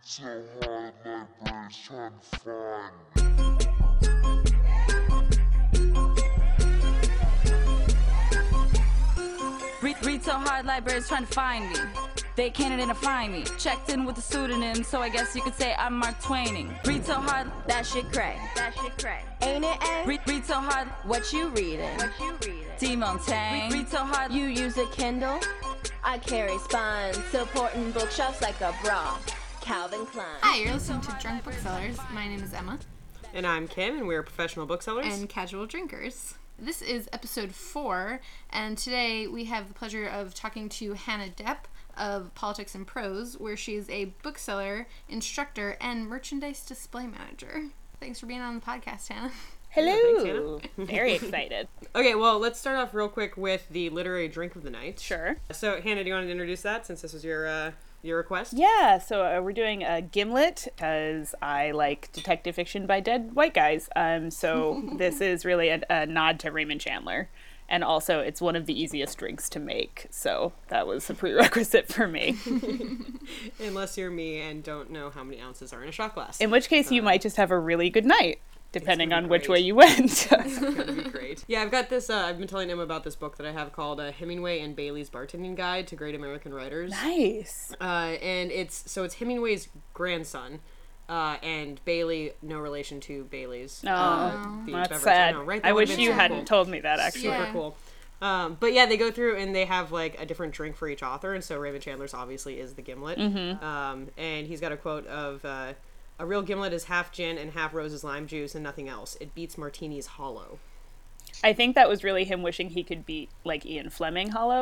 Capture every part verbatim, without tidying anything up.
So hard libraries trying to find me. Read, read so hard, libraries trying to find me. They can't identify me. Checked in with a pseudonym, so I guess you could say I'm Mark Twaining. Read so hard, that shit cray. That shit cray. Ain't it, eh? Read, read so hard, what you reading? What you reading? Demon Tang. Read, read so hard, you use a Kindle? I carry spines, supporting bookshelves like a bra. Calvin Klein. Hi, you're listening to Drunk Booksellers. My name is Emma. And I'm Kim, and we're professional booksellers. And casual drinkers. This is episode four, and today we have the pleasure of talking to Hannah Depp of Politics and Prose, where she is a bookseller, instructor, and merchandise display manager. Thanks for being on the podcast, Hannah. Hello. Yeah, thanks, Very excited. Okay, well, let's start off real quick with the literary drink of the night. Sure. So, Hannah, do you want to introduce that, since this was your uh, your request? Yeah, so uh, we're doing a Gimlet, because I like detective fiction by dead white guys. Um, so this is really a, a nod to Raymond Chandler. And also, it's one of the easiest drinks to make, so that was a prerequisite for me. Unless you're me and don't know how many ounces are in a shot glass. In which case, you uh, might just have a really good night, depending on which great. way you went. It's gonna be great. Yeah, I've got this, uh, I've been telling him about this book that I have called uh, Hemingway and Bailey's Bartending Guide to Great American Writers. Nice. Uh, and it's, so it's Hemingway's grandson. Uh, and Bailey, no relation to Bailey's. Oh, uh, the that's beverage. sad. I, know, right? I That wish would've been you so hadn't cool. told me that, actually. Super Yeah. cool. Um, but yeah, they go through and they have like a different drink for each author, and so Raymond Chandler's obviously is the Gimlet. Mm-hmm. Um, and he's got a quote of, uh, "A real Gimlet is half gin and half Rose's lime juice and nothing else. It beats martinis hollow." I think that was really him wishing he could beat, like, Ian Fleming hollow.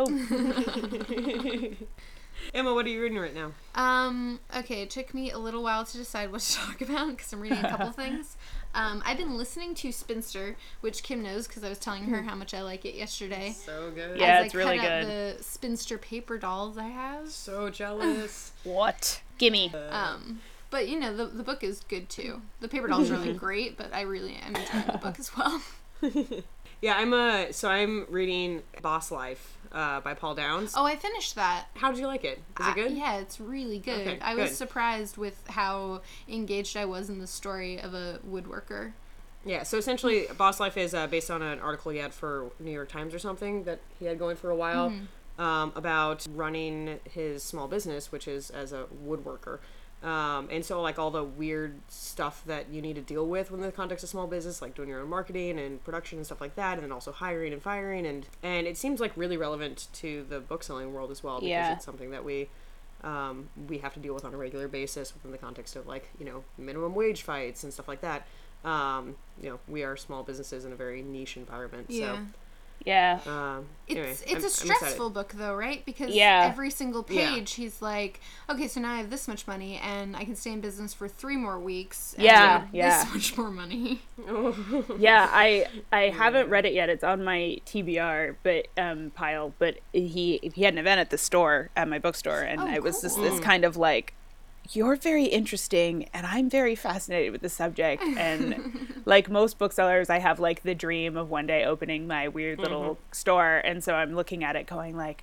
Emma, what are you reading right now? Um, okay, it took me a little while to decide what to talk about, because I'm reading a couple things. Um, I've been listening to Spinster, which Kim knows, because I was telling her how much I like it yesterday. So good. Yeah, As it's I really cut out good. the Spinster paper dolls I have. So jealous. What? Gimme. Um, but, you know, the the book is good, too. The paper dolls are, like, great, but I really am enjoying the book as well. Yeah, I'm uh so I'm reading Boss Life uh, by Paul Downs. Oh, I finished that. How did you like it? Is it good? Uh, yeah, it's really good. Okay, I was good. surprised with how engaged I was in the story of a woodworker. Yeah, so essentially, Boss Life is uh, based on an article he had for New York Times or something that he had going for a while um, about running his small business, which is as a woodworker. Um, and so, like, all the weird stuff that you need to deal with within the context of small business, like doing your own marketing and production and stuff like that, and then also hiring and firing. And, and it seems, like, really relevant to the book-selling world as well, because Yeah. it's something that we... Um, we have to deal with on a regular basis within the context of, like, you know, minimum wage fights and stuff like that. Um, you know, we are small businesses in a very niche environment. Yeah. Yeah. So, um, It's anyway, it's I'm- a I'm stressful excited. book though, right? Because Yeah. every single Yeah. page he's like, okay, so now I have this much money and I can stay in business for three more weeks. And Yeah, I have yeah. This much more money. Yeah, I I haven't read it yet. It's on my T B R but um pile, but he he had an event at the store, at my bookstore, and Oh, I was just cool. this kind of like, you're very interesting and I'm very fascinated with the subject. And like most booksellers, I have like the dream of one day opening my weird little store, and so I'm looking at it going like,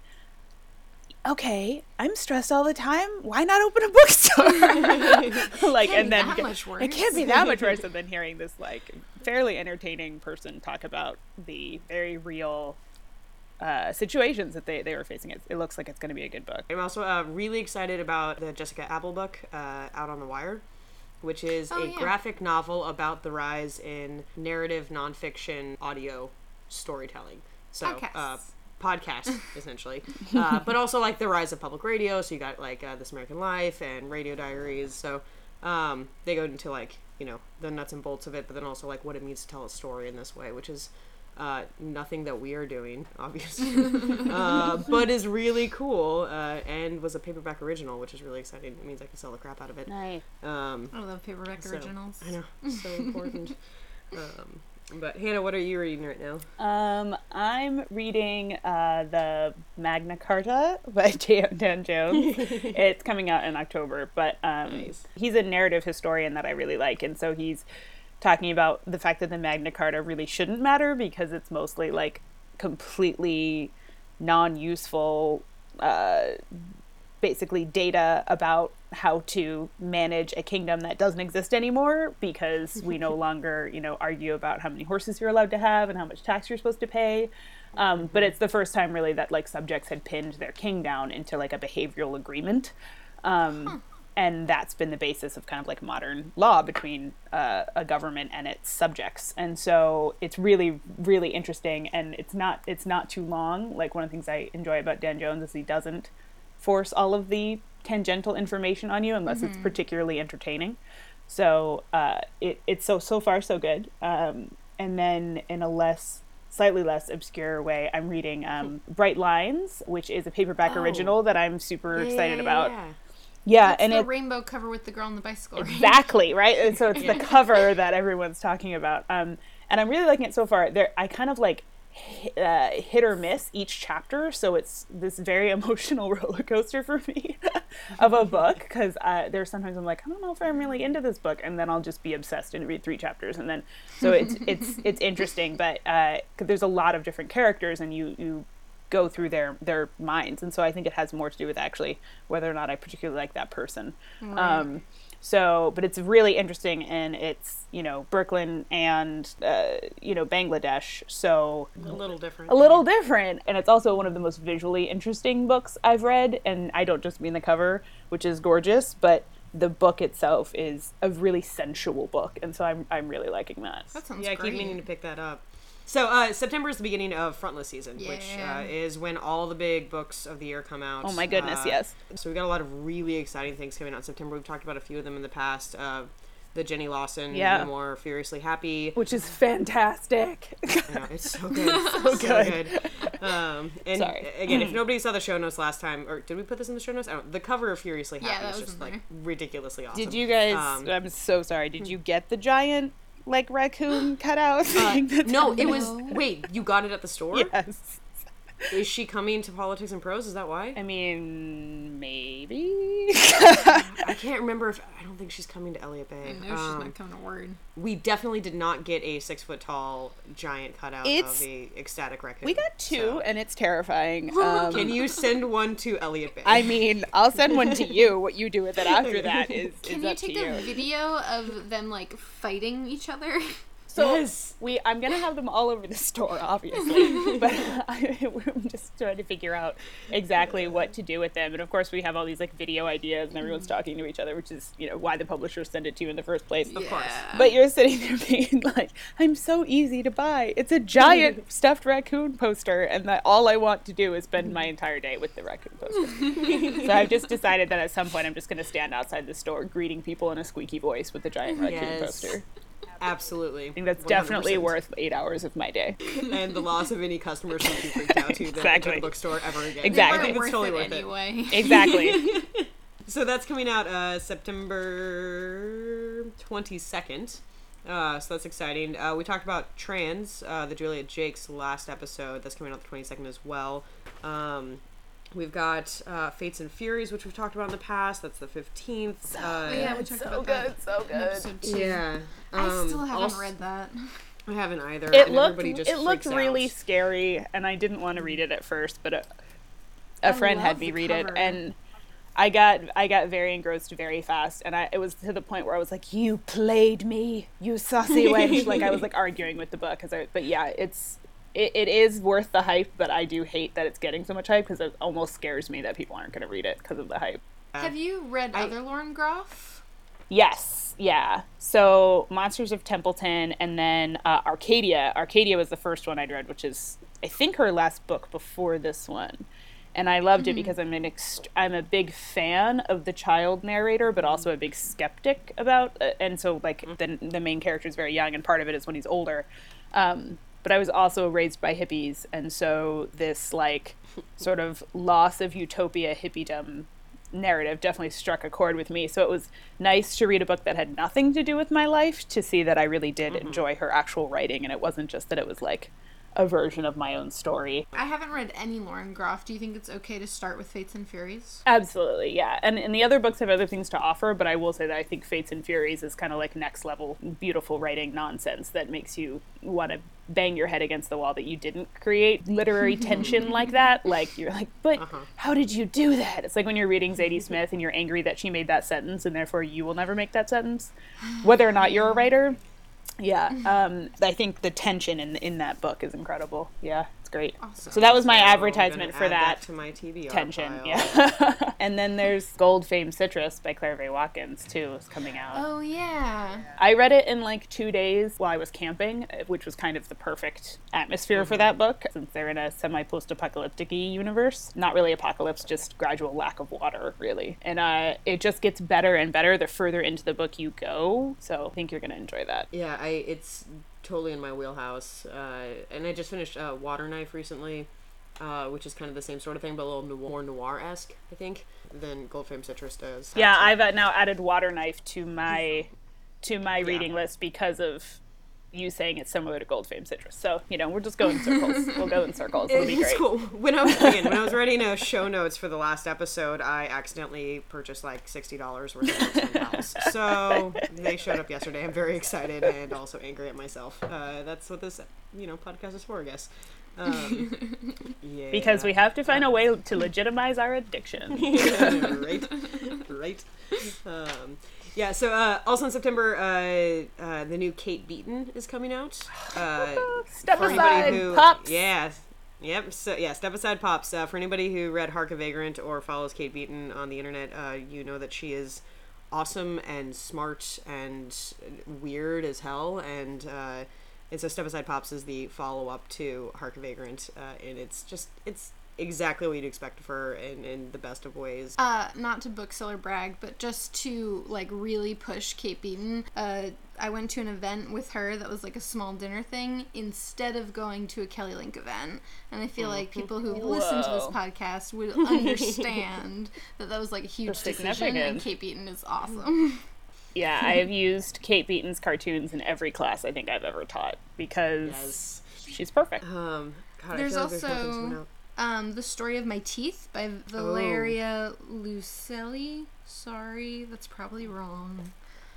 okay, I'm stressed all the time. Why not open a bookstore? Like, Can't and be then that much worse. it can't be that much worse. And then hearing this like fairly entertaining person talk about the very real uh, situations that they, they were facing, it, it looks like it's going to be a good book. I'm also uh, really excited about the Jessica Apple book, uh, Out on the Wire, which is Oh, a yeah. graphic novel about the rise in narrative nonfiction audio storytelling. So, uh, Podcasts. podcast essentially, uh, but also like the rise of public radio. So you got like uh, This American Life and Radio Diaries. So um, they go into like, you know, the nuts and bolts of it, but then also like what it means to tell a story in this way, which is uh, nothing that we are doing, obviously, uh, but is really cool uh, and was a paperback original, which is really exciting. It means I can sell the crap out of it. Nice. Um, I love paperback so- originals. I know, so important. um, but Hannah, what are you reading right now? Um, I'm reading uh, the Magna Carta by J O Dan Jones. It's coming out in October, but um, Nice. he's a narrative historian that I really like, and so he's talking about the fact that the Magna Carta really shouldn't matter because it's mostly like completely non-useful uh, basically data about how to manage a kingdom that doesn't exist anymore because we no longer, you know, argue about how many horses you're allowed to have and how much tax you're supposed to pay. Um, but it's the first time really that like subjects had pinned their king down into like a behavioral agreement. Um, huh. And that's been the basis of kind of like modern law between uh, a government and its subjects. And so it's really, really interesting. And it's not it's not too long. Like one of the things I enjoy about Dan Jones is he doesn't force all of the tangential information on you unless mm-hmm. it's particularly entertaining. So uh, it, it's so, so far so good. Um, and then in a less, slightly less obscure way, I'm reading um, Bright Lines, which is a paperback oh. original that I'm super yeah, excited yeah, about. Yeah. Yeah, That's and the it, rainbow cover with the girl on the bicycle, right? Exactly, right? And so it's yeah. the cover that everyone's talking about. Um, and I'm really liking it so far. There, I kind of like hit, uh, hit or miss each chapter, so it's this very emotional roller coaster for me of a book, because uh, there's sometimes I'm like, I don't know if I'm really into this book, and then I'll just be obsessed and read three chapters, and then so it's it's it's interesting, but uh, 'cause there's a lot of different characters, and you you. go through their their minds, and so I think it has more to do with actually whether or not I particularly like that person. Right. Um, so, but it's really interesting, and it's, you know, Brooklyn and uh, you know, Bangladesh, so a little different. A little different, and it's also one of the most visually interesting books I've read, and I don't just mean the cover, which is gorgeous, but the book itself is a really sensual book, and so I'm I'm really liking that. That sounds yeah, great. I keep meaning to pick that up. So uh, September is the beginning of Frontlist season, yeah. which uh, is when all the big books of the year come out. Oh my goodness, uh, yes. So we got a lot of really exciting things coming out in September. We've talked about a few of them in the past. Uh, the Jenny Lawson yeah. memoir, Furiously Happy. Which is fantastic. Yeah, it's so good. so, so good. good. Um, and Sorry. again, if nobody saw the show notes last time, or did we put this in the show notes? I don't, the cover of Furiously Happy yeah, is just like there. ridiculously awesome. Did you guys, um, I'm so sorry, did you get the giant like raccoon cutout thing? Uh, no, it was, wait, you got it at the store? Yes. Is she coming to Politics and Prose? Is that why? I mean, maybe. I can't remember if, I don't think she's coming to Elliott Bay. I know um, she's not coming to Word. We definitely did not get a six foot tall giant cutout it's, of a ecstatic raccoon. We got two, so. And it's terrifying. Um, Can you send one to Elliott Bay? I mean, I'll send one to you. What you do with it after that is, Can is you up take to a you. video of them like fighting each other? So yes. we, I'm gonna have them all over the store, obviously, but I, I'm just trying to figure out exactly what to do with them. And of course, we have all these like video ideas, and everyone's talking to each other, which is, you know, why the publishers send it to you in the first place. Of yeah. course. But you're sitting there being like, I'm so easy to buy. It's a giant stuffed raccoon poster, and that all I want to do is spend my entire day with the raccoon poster. So I've just decided that at some point I'm just going to stand outside the store greeting people in a squeaky voice with the giant raccoon yes. poster. Absolutely. I think that's one hundred percent definitely worth eight hours of my day. And the loss of any customers who be freaked out to exactly. the bookstore ever again. Exactly. I think it's worth totally it worth anyway. it. Exactly. So that's coming out uh, September twenty-second. Uh, so that's exciting. Uh, we talked about Trans, uh, the Juliet Jakes last episode. That's coming out the twenty-second as well. Um, We've got uh, Fates and Furies, which we've talked about in the past. That's the fifteenth. So, uh, yeah, we talked so about good, that. so good. Yeah. Um, I still haven't also, read that. I haven't either. It and looked, just it looked freaks really out. scary, and I didn't want to read it at first, but a, a I friend had love me the read cover. it, and I got I got very engrossed very fast, and I it was to the point where I was like, "You played me, you saucy wench!" Like I was like arguing with the book, cause I, but yeah, it's. It, it is worth the hype, but I do hate that it's getting so much hype because it almost scares me that people aren't going to read it because of the hype. Have you read I, other Lauren Groff? Yes, yeah. So Monsters of Templeton, and then uh, Arcadia. Arcadia was the first one I'd read, which is, I think, her last book before this one. And I loved mm-hmm. it because I'm an ext- I'm a big fan of the child narrator, but also a big skeptic about it. And so, like, the, the main character is very young, and part of it is when he's older. Um, but I was also raised by hippies, and so this, like, sort of loss of utopia hippiedom narrative definitely struck a chord with me. So it was nice to read a book that had nothing to do with my life, to see that I really did mm-hmm. enjoy her actual writing, and it wasn't just that it was, like, a version of my own story. I haven't read any Lauren Groff. Do you think it's okay to start with Fates and Furies? Absolutely, yeah. And, and the other books have other things to offer, but I will say that I think Fates and Furies is kind of like next level beautiful writing nonsense that makes you want to bang your head against the wall that you didn't create literary tension like that. Like, you're like, but uh-huh. how did you do that? It's like when you're reading Zadie Smith and you're angry that she made that sentence and therefore you will never make that sentence, whether or not you're a writer. Yeah, um, I think the tension in in that book is incredible. Yeah, it's great. Awesome. So that was my so advertisement for that, that to my T B R tension. file. Yeah, and then there's Gold Famed Citrus by Claire Vaye Watkins too, is coming out. Oh yeah. I read it in like two days while I was camping, which was kind of the perfect atmosphere mm-hmm. for that book, since they're in a semi-post-apocalyptic-y universe. Not really apocalypse, just gradual lack of water, really. And uh, it just gets better and better the further into the book you go. So I think you're gonna enjoy that. Yeah. I, it's totally in my wheelhouse, uh, and I just finished uh, Water Knife recently, uh, which is kind of the same sort of thing, but a little no- more noir-esque, I think, than Gold Famed Citrus does. Yeah, I've uh, now added Water Knife to my to my yeah. reading list because of you saying it's similar to Gold Famed Citrus. So, you know, we're just going in circles. We'll go in circles. It'll be great. It's cool. When I was again, when I was writing a show notes for the last episode, I accidentally purchased like sixty dollars worth of books from the house. So they showed up yesterday. I'm very excited and also angry at myself. Uh, that's what this, you know, podcast is for, I guess. Um, yeah. Because we have to find a way to legitimize our addiction. Yeah, right, right. Um, yeah, so uh, also in September, uh, uh, the new Kate Beaton is coming out. Uh, Step aside, who, Pops! Yeah, yep, so, yeah, Step Aside, Pops. Uh, for anybody who read Hark a Vagrant or follows Kate Beaton on the internet, uh, you know that she is awesome and smart and weird as hell, and uh, and so Step Aside, Pops is the follow-up to Hark a Vagrant, uh, and it's just, it's exactly what you'd expect of her in, in the best of ways. Uh, not to bookseller brag, but just to, like, really push Kate Beaton, uh, I went to an event with her that was, like, a small dinner thing instead of going to a Kelly Link event. And I feel like people who Whoa. listen to this podcast would understand that that was, like, a huge decision, and Kate Beaton is awesome. Yeah, I have used Kate Beaton's cartoons in every class I think I've ever taught, because Yes. she's perfect. Um, God, There's I feel like there's also- nothing coming out. Um, The Story of My Teeth by Valeria Lucelli. Sorry, that's probably wrong.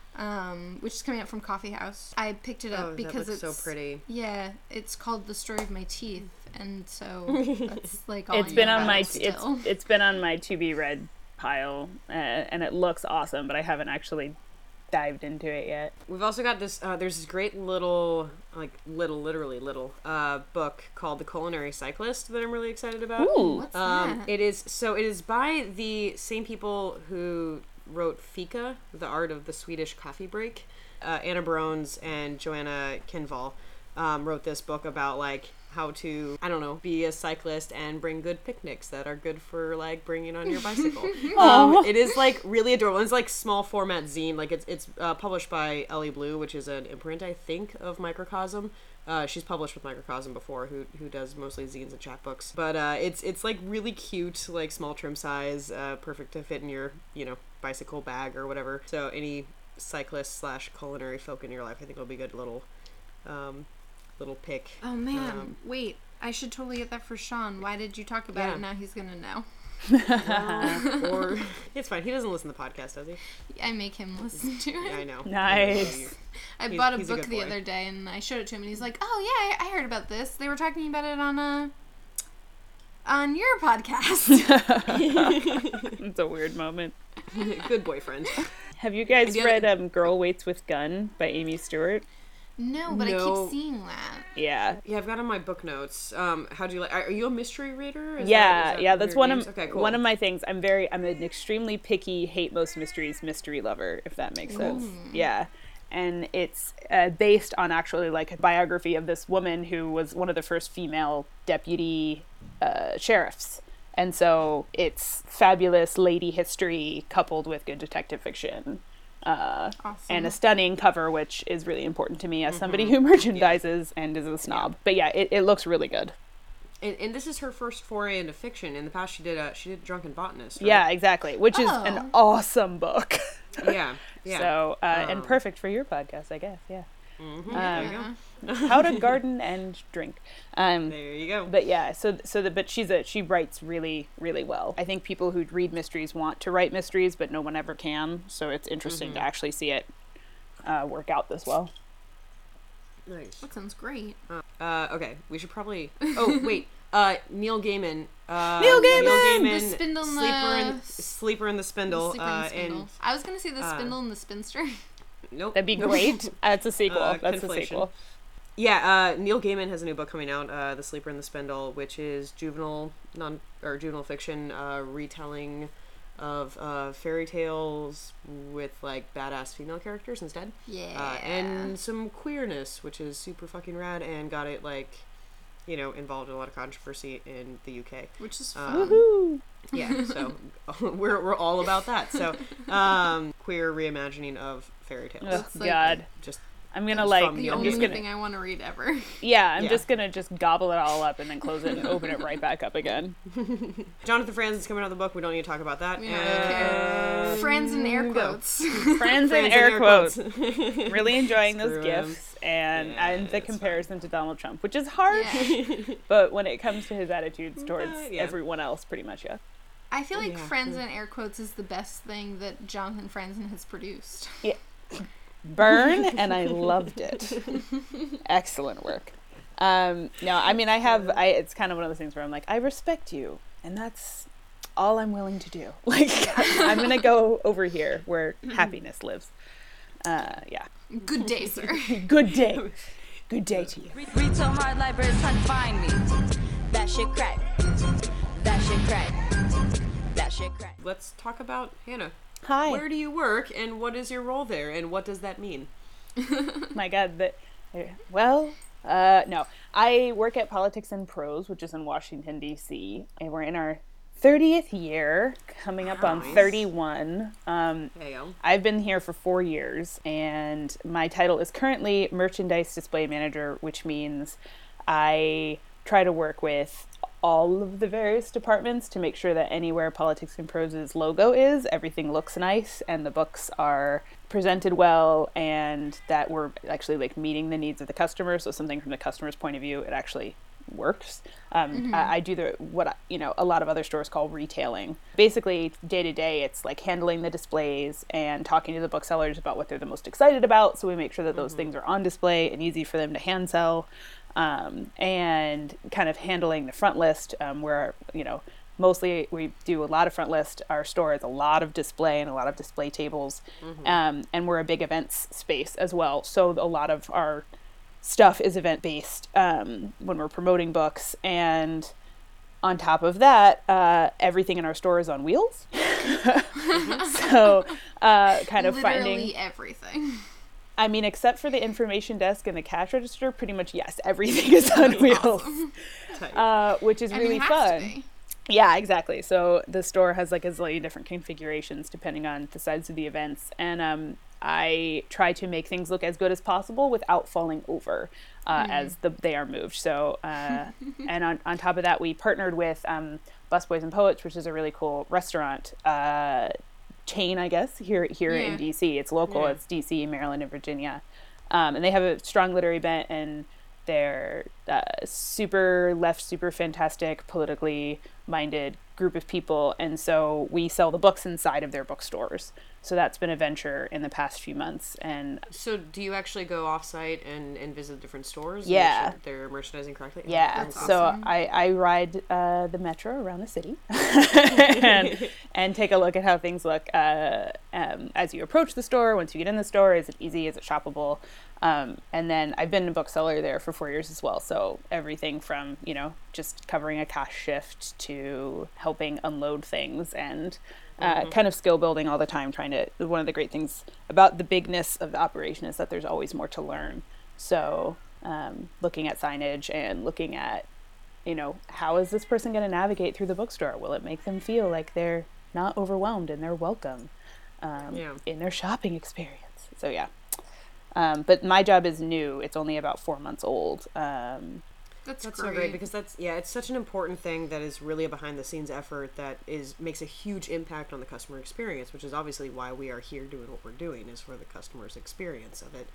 Um, which is coming out from Coffee House. I picked it up Oh, that because looks it's so pretty. Yeah, it's called The Story of My Teeth, and so that's like all It's I been know on about my it t- it's still. it's been on my to be read pile, uh, and it looks awesome, but I haven't actually dived into it yet. We've also got this, uh, there's this great little, like, little, literally little, uh, book called The Culinary Cyclist that I'm really excited about. Ooh. What's Um, that? it is, so it is by the same people who wrote Fika, The Art of the Swedish Coffee Break. Uh, Anna Barones and Joanna Kinval, um, wrote this book about, like, how to, I don't know, be a cyclist and bring good picnics that are good for, like, bringing on your bicycle. um, it is, like, really adorable. It's, like, small format zine. Like, it's it's uh, published by Ellie Blue, which is an imprint, I think, of Microcosm. Uh, she's published with Microcosm before, who who does mostly zines and chapbooks. But uh, it's, it's, like, really cute, like, small trim size, uh, perfect to fit in your, you know, bicycle bag or whatever. So any cyclist slash culinary folk in your life, I think will be a good little... Um, little pick. Oh man, Um, wait, I should totally get that for Sean. Why did you talk about Yeah. it? Now he's gonna know. uh, or it's fine. He doesn't listen to the podcast, does he? I make him listen to it. Yeah, I know. Nice. I He's- bought a he's a book good the boy. other day and I showed it to him and he's like, "Oh yeah, I, I heard about this. They were talking about it on a on your podcast." It's a weird moment. Good boyfriend. Have you guys the read other- um, Girl Waits with Gun by Amy Stewart? No, but I No. keep seeing that. Yeah. Yeah, I've got on my book notes. Um, how do you like? Are you a mystery reader? Is yeah, that, is that yeah, that's your one names? of okay, cool. one of my things. I'm very I'm an extremely picky, hate most mysteries mystery lover, if that makes sense. Yeah. And it's uh, based on actually like a biography of this woman who was one of the first female deputy uh, sheriffs. And so it's fabulous lady history coupled with good detective fiction. Uh, Awesome. and a stunning cover, which is really important to me as somebody who merchandises and is a snob. But yeah, it, it looks really good. And, and this is her first foray into fiction. In the past, she did a she did Drunken Botanist. Right? Yeah, exactly. Which is Oh. an awesome book. Yeah. Yeah. So, uh, and Um, perfect for your podcast, I guess. Yeah. Mm-hmm. There you go. How to garden and drink. Um, There you go. but yeah, so so the but she's a she writes really really well. I think people who read mysteries want to write mysteries, but no one ever can. So it's interesting Mm-hmm. to actually see it uh, work out this well. Nice. That sounds great. Uh, okay, we should probably. Oh wait, uh, Neil Gaiman. Uh, Neil Gaiman! Neil Gaiman. The Spindle and Sleeper the- in Sleeper in the Spindle. Sleeper and uh, the Spindle. and I was gonna say the uh, Spindle and the Spinster. nope. That'd be nope. great. Uh, it's a sequel. Uh, That's a conflation. sequel. Yeah, uh, Neil Gaiman has a new book coming out, uh, The Sleeper and the Spindle, which is juvenile non or juvenile fiction uh, retelling of uh, fairy tales with like badass female characters instead. Yeah. Uh, and some queerness, which is super fucking rad, and got it like, you know, involved in a lot of controversy in the U K. Which is Um, fun. Woohoo! Yeah, so we're we're all about that. So, um, queer reimagining of fairy tales. Oh, like- God. Just I'm gonna It's like. from the the I'm only just gonna. thing I want to read ever. Yeah, I'm Yeah. just gonna just gobble it all up and then close it and open it right back up again. Jonathan Franz is coming out of the book. We don't need to talk about that. We don't really care. And Friends in air go. quotes. Friends Friends and in air quotes. quotes. Really enjoying those Screw 'em. gifts and Yeah, and the it's comparison to Donald Trump, which is hard, Yeah. but when it comes to his attitudes towards Uh, yeah. everyone else, pretty much, yeah. I feel like Yeah. Friends in air quotes is the best thing that Jonathan Franzen has produced. Burn, and I loved it. Excellent work. Um, no, I mean, I have, I, it's kind of one of those things where I'm like, I respect you, and that's all I'm willing to do. Like, I'm gonna go over here where happiness lives. Uh, yeah. Good day, sir. Good day. Good day to you. Re- Read so hard, libraries trying to find me. That shit crack. That shit crack. That shit crack. Let's talk about Hannah. Hi. Where do you work, and what is your role there, and what does that mean? My God, that well, uh, no, I work at Politics and Prose, which is in Washington D C, and we're in our thirtieth year, coming up on Nice. thirty-one. Um, Hey, yo. I've been here for four years, and my title is currently Merchandise Display Manager, which means I try to work with all of the various departments to make sure that anywhere Politics and Prose's logo is, everything looks nice and the books are presented well, and that we're actually like meeting the needs of the customer. So something from the customer's point of view, it actually works. Um, I, I do the what I, you know a lot of other stores call retailing. Basically, day to day, it's like handling the displays and talking to the booksellers about what they're the most excited about. So we make sure that those things are on display and easy for them to hand sell. Um, and kind of handling the front list, um, where, you know, mostly we do a lot of front list. Our store has a lot of display and a lot of display tables. Um, and we're a big events space as well. So a lot of our stuff is event based um, when we're promoting books. And on top of that, uh, everything in our store is on wheels. So uh, kind of Literally finding... everything. I mean, except for the information desk and the cash register, pretty much, yes, everything is on wheels, Tight. uh, which is And really it has fun. to be. Yeah, exactly. So the store has like a zillion different configurations depending on the size of the events. And um, I try to make things look as good as possible without falling over uh, as the, they are moved. So, uh, and on, on top of that, we partnered with um, Busboys and Poets, which is a really cool restaurant uh, chain, I guess, here here Yeah. in D C. It's local. Yeah. It's D C, Maryland, and Virginia. Um, and they have a strong literary bent, and they're uh, super left, super fantastic, politically minded group of people. And so we sell the books inside of their bookstores. So that's been a venture in the past few months. And So, do you actually go off-site and, and visit different stores? and Yeah. make sure they're merchandising correctly? yeah, That's so awesome. I, I ride uh, the metro around the city and, and take a look at how things look uh, um, as you approach the store. Once you get in the store, is it easy? Is it shoppable? Um, and then I've been a bookseller there for four years as well. So everything from, you know, just covering a cash shift to helping unload things and uh, kind of skill building all the time, trying to, one of the great things about the bigness of the operation is that there's always more to learn. So um, looking at signage and looking at, you know, how is this person going to navigate through the bookstore? Will it make them feel like they're not overwhelmed and they're welcome um, Yeah. in their shopping experience? So yeah. Um, but my job is new. It's only about four months old. Um, That's, That's great. so great because that's yeah, it's such an important thing that is really a behind the scenes effort that is makes a huge impact on the customer experience, which is obviously why we are here doing what we're doing is for the customer's experience of it.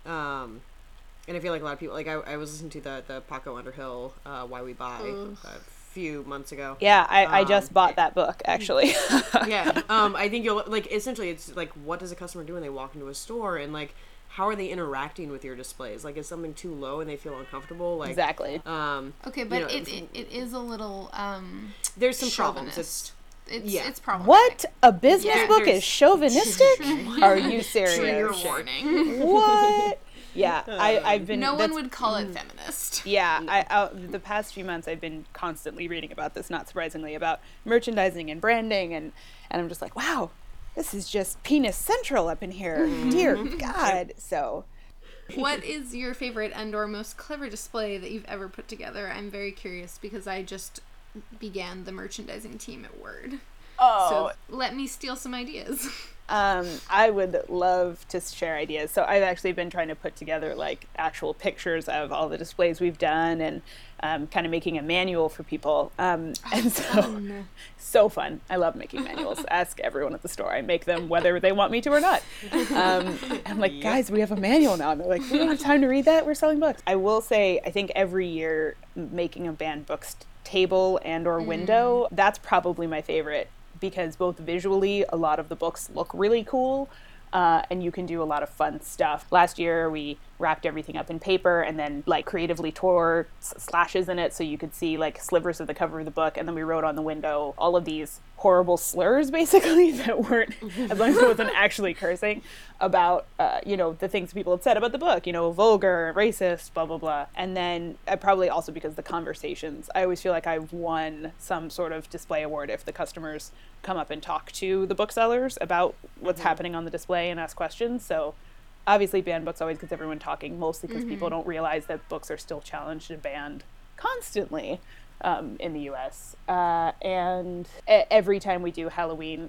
Um, and I feel like a lot of people, like I, I was listening to the, the Paco Underhill, uh, Why We Buy Ugh. a few months ago. Yeah, I, I Um, just bought that book, actually. Yeah. Um, I think you'll, like, essentially it's like, what does a customer do when they walk into a store, and like, how are they interacting with your displays? Like, is something too low and they feel uncomfortable? Like, Exactly. Um, Okay, but you know, it, it, it is a little um there's some problems. chauvinist. It's, It's yeah. it's problematic. What? A business Yeah, book there's- is chauvinistic? Are you Trigger serious? warning. What? Yeah, I, I've been... No one that's- would call it feminist. Yeah, I, I, the past few months I've been constantly reading about this, not surprisingly, about merchandising and branding, and, and I'm just like, wow, this is just penis central up in here. Dear God. So... What is your favorite and or most clever display that you've ever put together? I'm very curious because I just began the merchandising team at Word. Oh, So let me steal some ideas. Um, I would love to share ideas. So I've actually been trying to put together like actual pictures of all the displays we've done, and um, kind of making a manual for people. Um, and so, so fun. I love making manuals. Ask everyone at the store. I make them whether they want me to or not. Um, I'm like, guys, we have a manual now. And they're like, we don't have time to read that. We're selling books. I will say, I think every year making a banned books table and or window, that's probably my favorite, because both visually, a lot of the books look really cool, uh, and you can do a lot of fun stuff. Last year, we wrapped everything up in paper and then like creatively tore s- slashes in it so you could see like slivers of the cover of the book, and then we wrote on the window all of these horrible slurs, basically, that weren't, as long as it wasn't actually cursing, about, uh, you know, the things people had said about the book, you know, vulgar, racist, blah, blah, blah. And then uh, probably also because the conversations, I always feel like I've won some sort of display award if the customers come up and talk to the booksellers about what's mm-hmm. happening on the display and ask questions. So obviously banned books always gets everyone talking, mostly because mm-hmm. people don't realize that books are still challenged and banned constantly um, in the U S. Uh, and a- every time we do Halloween,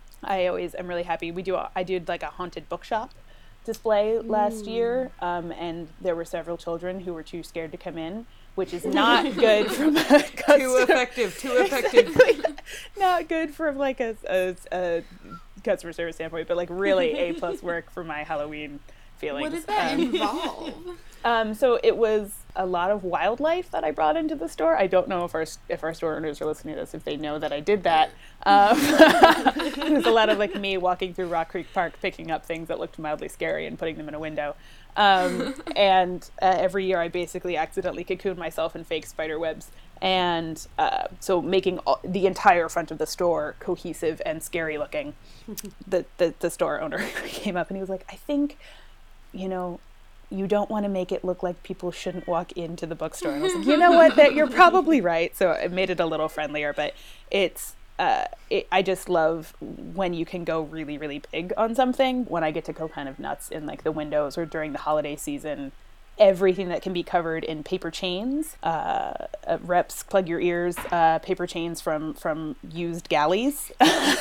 I always am really happy. We do. A, I did like a haunted bookshop display last mm. year, um, and there were several children who were too scared to come in, which is not good from a customer. Too effective. Too effective. Exactly. Not good from like a, a, a customer service standpoint, but like really A plus work for my Halloween feelings. What did that um, involve? Um, so it was a lot of wildlife that I brought into the store. I don't know if our if our store owners are listening to this, if they know that I did that. Um, it was a lot of like me walking through Rock Creek Park, picking up things that looked mildly scary and putting them in a window. Um, and uh, every year I basically accidentally cocoon myself in fake spider webs. And uh, so making all, the entire front of the store cohesive and scary looking. the, the, the store owner came up and he was like, I think, you know, you don't want to make it look like people shouldn't walk into the bookstore. And I was like, you know what, that you're probably right. So it made it a little friendlier, but it's, uh, it, I just love when you can go really, really big on something. When I get to go kind of nuts in like the windows or during the holiday season, everything that can be covered in paper chains, uh, uh, reps, plug your ears, uh, paper chains from, from used galleys.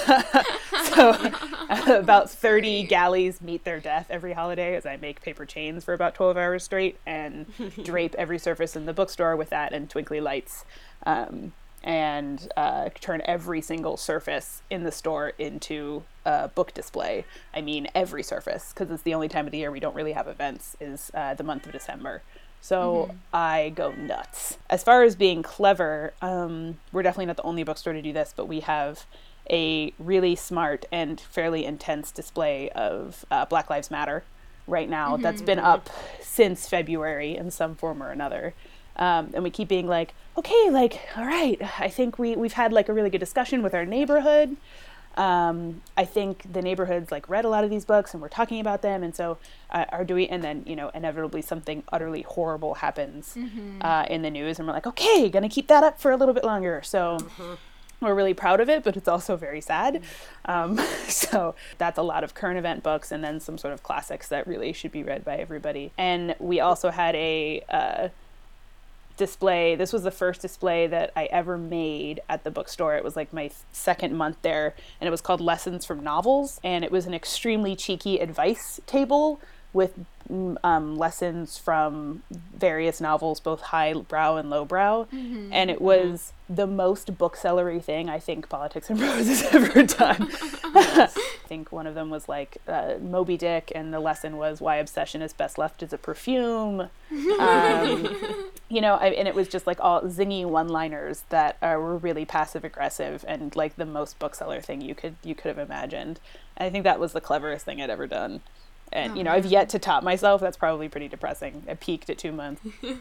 So uh, about thirty galleys meet their death every holiday as I make paper chains for about twelve hours straight and drape every surface in the bookstore with that and twinkly lights. Um, and uh, turn every single surface in the store into a book display. I mean, every surface, because it's the only time of the year we don't really have events, is uh, the month of December. So mm-hmm. I go nuts. As far as being clever, um, we're definitely not the only bookstore to do this, but we have a really smart and fairly intense display of uh, Black Lives Matter right now mm-hmm. that's been up since February in some form or another. Um, and we keep being like, okay, like, all right, I think we, we've had like a really good discussion with our neighborhood. Um, I think the neighborhood's like read a lot of these books and we're talking about them. And so uh, are doing, and then, you know, inevitably something utterly horrible happens mm-hmm. uh, in the news. And we're like, okay, gonna keep that up for a little bit longer. So mm-hmm. we're really proud of it, but it's also very sad. Um, so that's a lot of current event books and then some sort of classics that really should be read by everybody. And we also had a, uh, display. This was the first display that I ever made at the bookstore. It was like my second month there, and it was called Lessons from Novels, and it was an extremely cheeky advice table with um, lessons from various novels, both highbrow and lowbrow, mm-hmm. and it was the most booksellery thing I think Politics and Prose has ever done. I think one of them was like uh, Moby Dick, and the lesson was why obsession is best left as a perfume. Um, you know, I, and it was just like all zingy one-liners that uh, were really passive-aggressive and like the most bookseller thing you could you could have imagined. And I think that was the cleverest thing I'd ever done. And, oh, you know, man. I've yet to top myself. That's probably pretty depressing. I peaked at two months.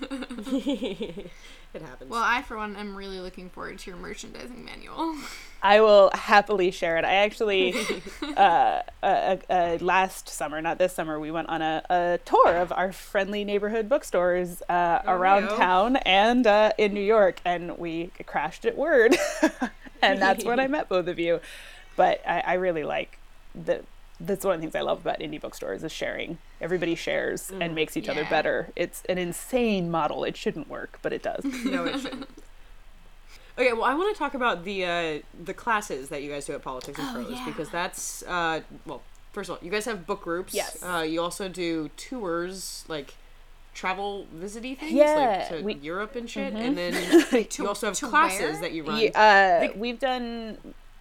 It happens. Well, I, for one, am really looking forward to your merchandising manual. I will happily share it. I actually, uh, uh, uh, last summer, not this summer, we went on a, a tour of our friendly neighborhood bookstores uh, oh, around no. town and uh, in New York, and we crashed at Word. And that's when I met both of you. But I, I really like the... That's one of the things I love about indie bookstores is sharing. Everybody shares mm, and makes each yeah. other better. It's an insane model. It shouldn't work, but it does. No, it shouldn't. Okay, well, I want to talk about the uh, the classes that you guys do at Politics and oh, Prose, yeah. because that's, uh, well, first of all, you guys have book groups. Yes. Uh, you also do tours, like travel visity things, yeah, like to we, Europe and shit, mm-hmm. and then to, you also have to classes where? that you run. Yeah, uh, think- we've done...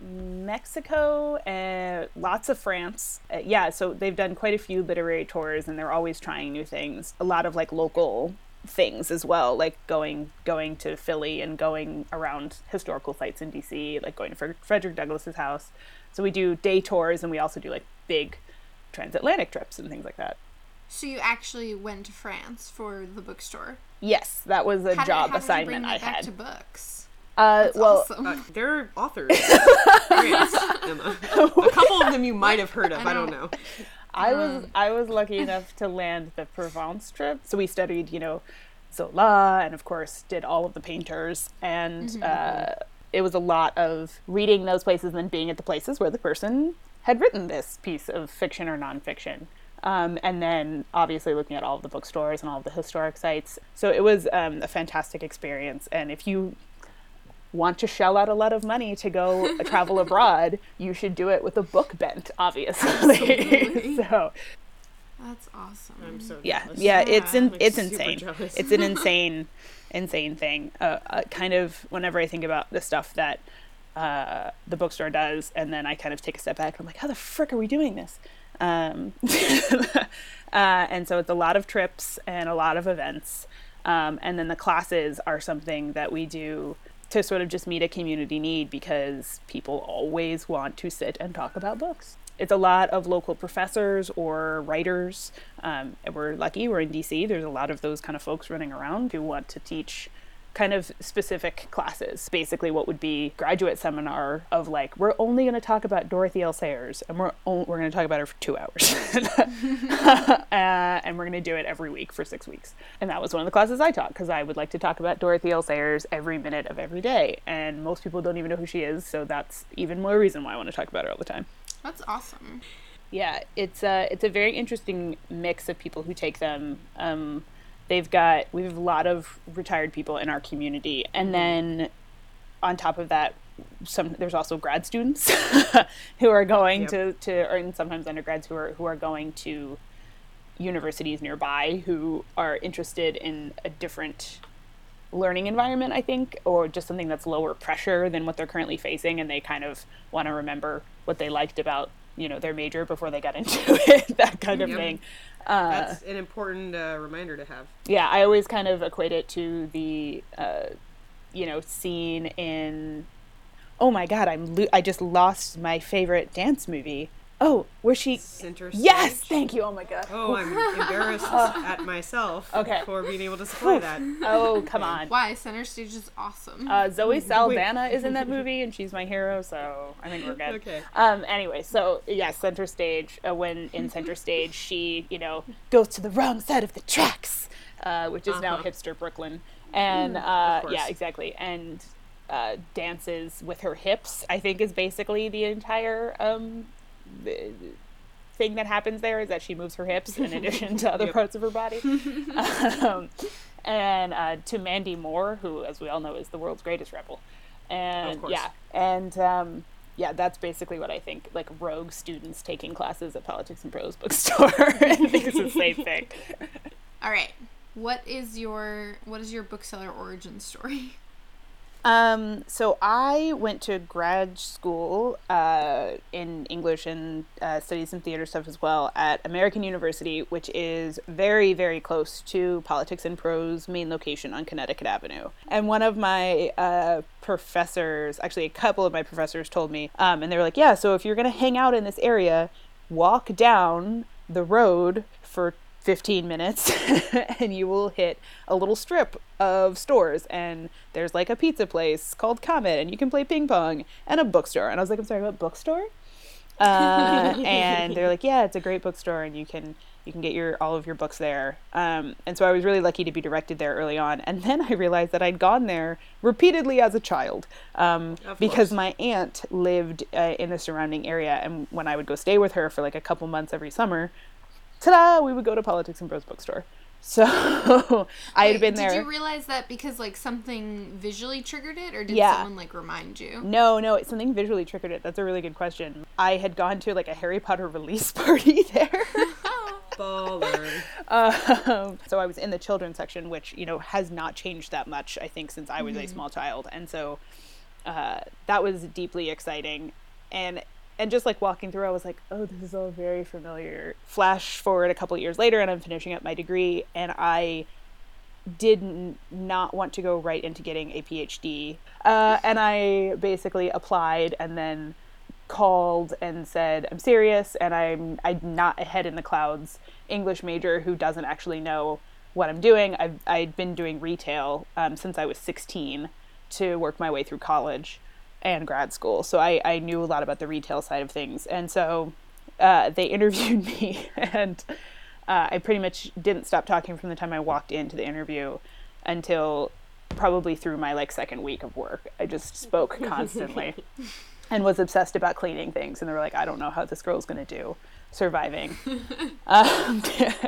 Mexico and lots of France. Uh, yeah, so they've done quite a few literary tours and they're always trying new things. A lot of like local things as well, like going going to Philly and going around historical sites in D C, like going to Frederick Douglass's house. So we do day tours and we also do like big transatlantic trips and things like that. So you actually went to France for the bookstore? Yes, that was a how job did, how assignment did you bring I back had. To books? Uh, That's well, awesome. uh, they're authors. France, Emma. A couple of them you might have heard of. I don't, I don't know. I was I was lucky enough to land the Provence trip. So we studied, you know, Zola, and of course did all of the painters. And mm-hmm. uh, it was a lot of reading those places and then being at the places where the person had written this piece of fiction or nonfiction. Um, and then obviously looking at all of the bookstores and all of the historic sites. So it was um, a fantastic experience. And if you want to shell out a lot of money to go travel abroad, you should do it with a book bent, obviously. So that's awesome. I'm so yeah, jealous. yeah, Yeah. it's in, Like, it's super insane. jealous. It's an insane, insane thing. Uh, uh, kind of whenever I think about the stuff that uh, the bookstore does, and then I kind of take a step back and I'm like, how the frick are we doing this? Um, uh, and so it's a lot of trips and a lot of events. Um, and then the classes are something that we do to sort of just meet a community need because people always want to sit and talk about books. It's a lot of local professors or writers. Um, and we're lucky, we're in D C. There's a lot of those kind of folks running around who want to teach kind of specific classes. Basically what would be graduate seminar of like, we're only going to talk about Dorothy L. Sayers and we're o- we're going to talk about her for two hours. uh, and we're going to do it every week for six weeks. And that was one of the classes I taught because I would like to talk about Dorothy L. Sayers every minute of every day. And most people don't even know who she is. So that's even more reason why I want to talk about her all the time. That's awesome. Yeah, it's a, it's a very interesting mix of people who take them. Um, They've got, we have a lot of retired people in our community. And then on top of that, some there's also grad students who are going yep. to, to, or and sometimes undergrads who are, who are going to universities nearby who are interested in a different learning environment, I think, or just something that's lower pressure than what they're currently facing. And they kind of want to remember what they liked about, you know, their major before they got into it, that kind of yep. thing. Uh, That's an important uh, reminder to have. Yeah, I always kind of equate it to the, uh, you know, scene in, oh my God, I'm lo- I just lost my favorite dance movie. Oh, where she... Center Stage? Yes, thank you. Oh my God. Oh, I'm embarrassed at myself okay. for being able to supply that. Oh, come on. Why? Center Stage is awesome. Uh, Zoe Saldana is in that movie, and she's my hero, so I think we're good. Okay. Um. Anyway, so, yeah, Center Stage, uh, when in Center Stage, she, you know, goes to the wrong side of the tracks, uh, which is uh-huh. now hipster Brooklyn. And, uh, yeah, exactly. And uh, dances with her hips, I think, is basically the entire... Um, the thing that happens there is that she moves her hips in addition to other yep. parts of her body. um, and uh, to Mandy Moore, who, as we all know, is the world's greatest rebel. And yeah, and um, yeah, that's basically what I think, like rogue students taking classes at Politics and Prose bookstore. I think it's the same thing. All right. What is your what is your bookseller origin story? Um, so I went to grad school uh, in English and uh, studied some theater stuff as well at American University, which is very, very close to Politics and Prose main location on Connecticut Avenue. And one of my uh, professors, actually a couple of my professors told me, um, and they were like, yeah, so if you're going to hang out in this area, walk down the road for fifteen minutes and you will hit a little strip of stores, and there's like a pizza place called Comet, and you can play ping pong, and a bookstore. And I was like, I'm sorry, what bookstore? Uh, and they're like, yeah, it's a great bookstore, and you can you can get your all of your books there. Um, and so I was really lucky to be directed there early on. And then I realized that I'd gone there repeatedly as a child um, because my aunt lived uh, in the surrounding area, and when I would go stay with her for like a couple months every summer, ta-da, we would go to Politics and Prose bookstore. So I had been there. Did you realize that because like something visually triggered it, or did Yeah. someone like remind you? No, no, it's something visually triggered it. That's a really good question. I had gone to like a Harry Potter release party there. Baller. Um, so I was in the children's section, which, you know, has not changed that much, I think, since I was mm-hmm. a small child. And so uh, that was deeply exciting. And And just like walking through, I was like, oh, this is all very familiar. Flash forward a couple years later, and I'm finishing up my degree, and I did n- not want to go right into getting a PhD. Uh, and I basically applied and then called and said, I'm serious, and I'm I'm not a head in the clouds English major who doesn't actually know what I'm doing. I've, I'd been doing retail um, since I was sixteen to work my way through college and grad school. So I, I knew a lot about the retail side of things. And so uh, they interviewed me, and uh, I pretty much didn't stop talking from the time I walked into the interview until probably through my like second week of work. I just spoke constantly and was obsessed about cleaning things. And they were like, I don't know how this girl's going to do surviving. um,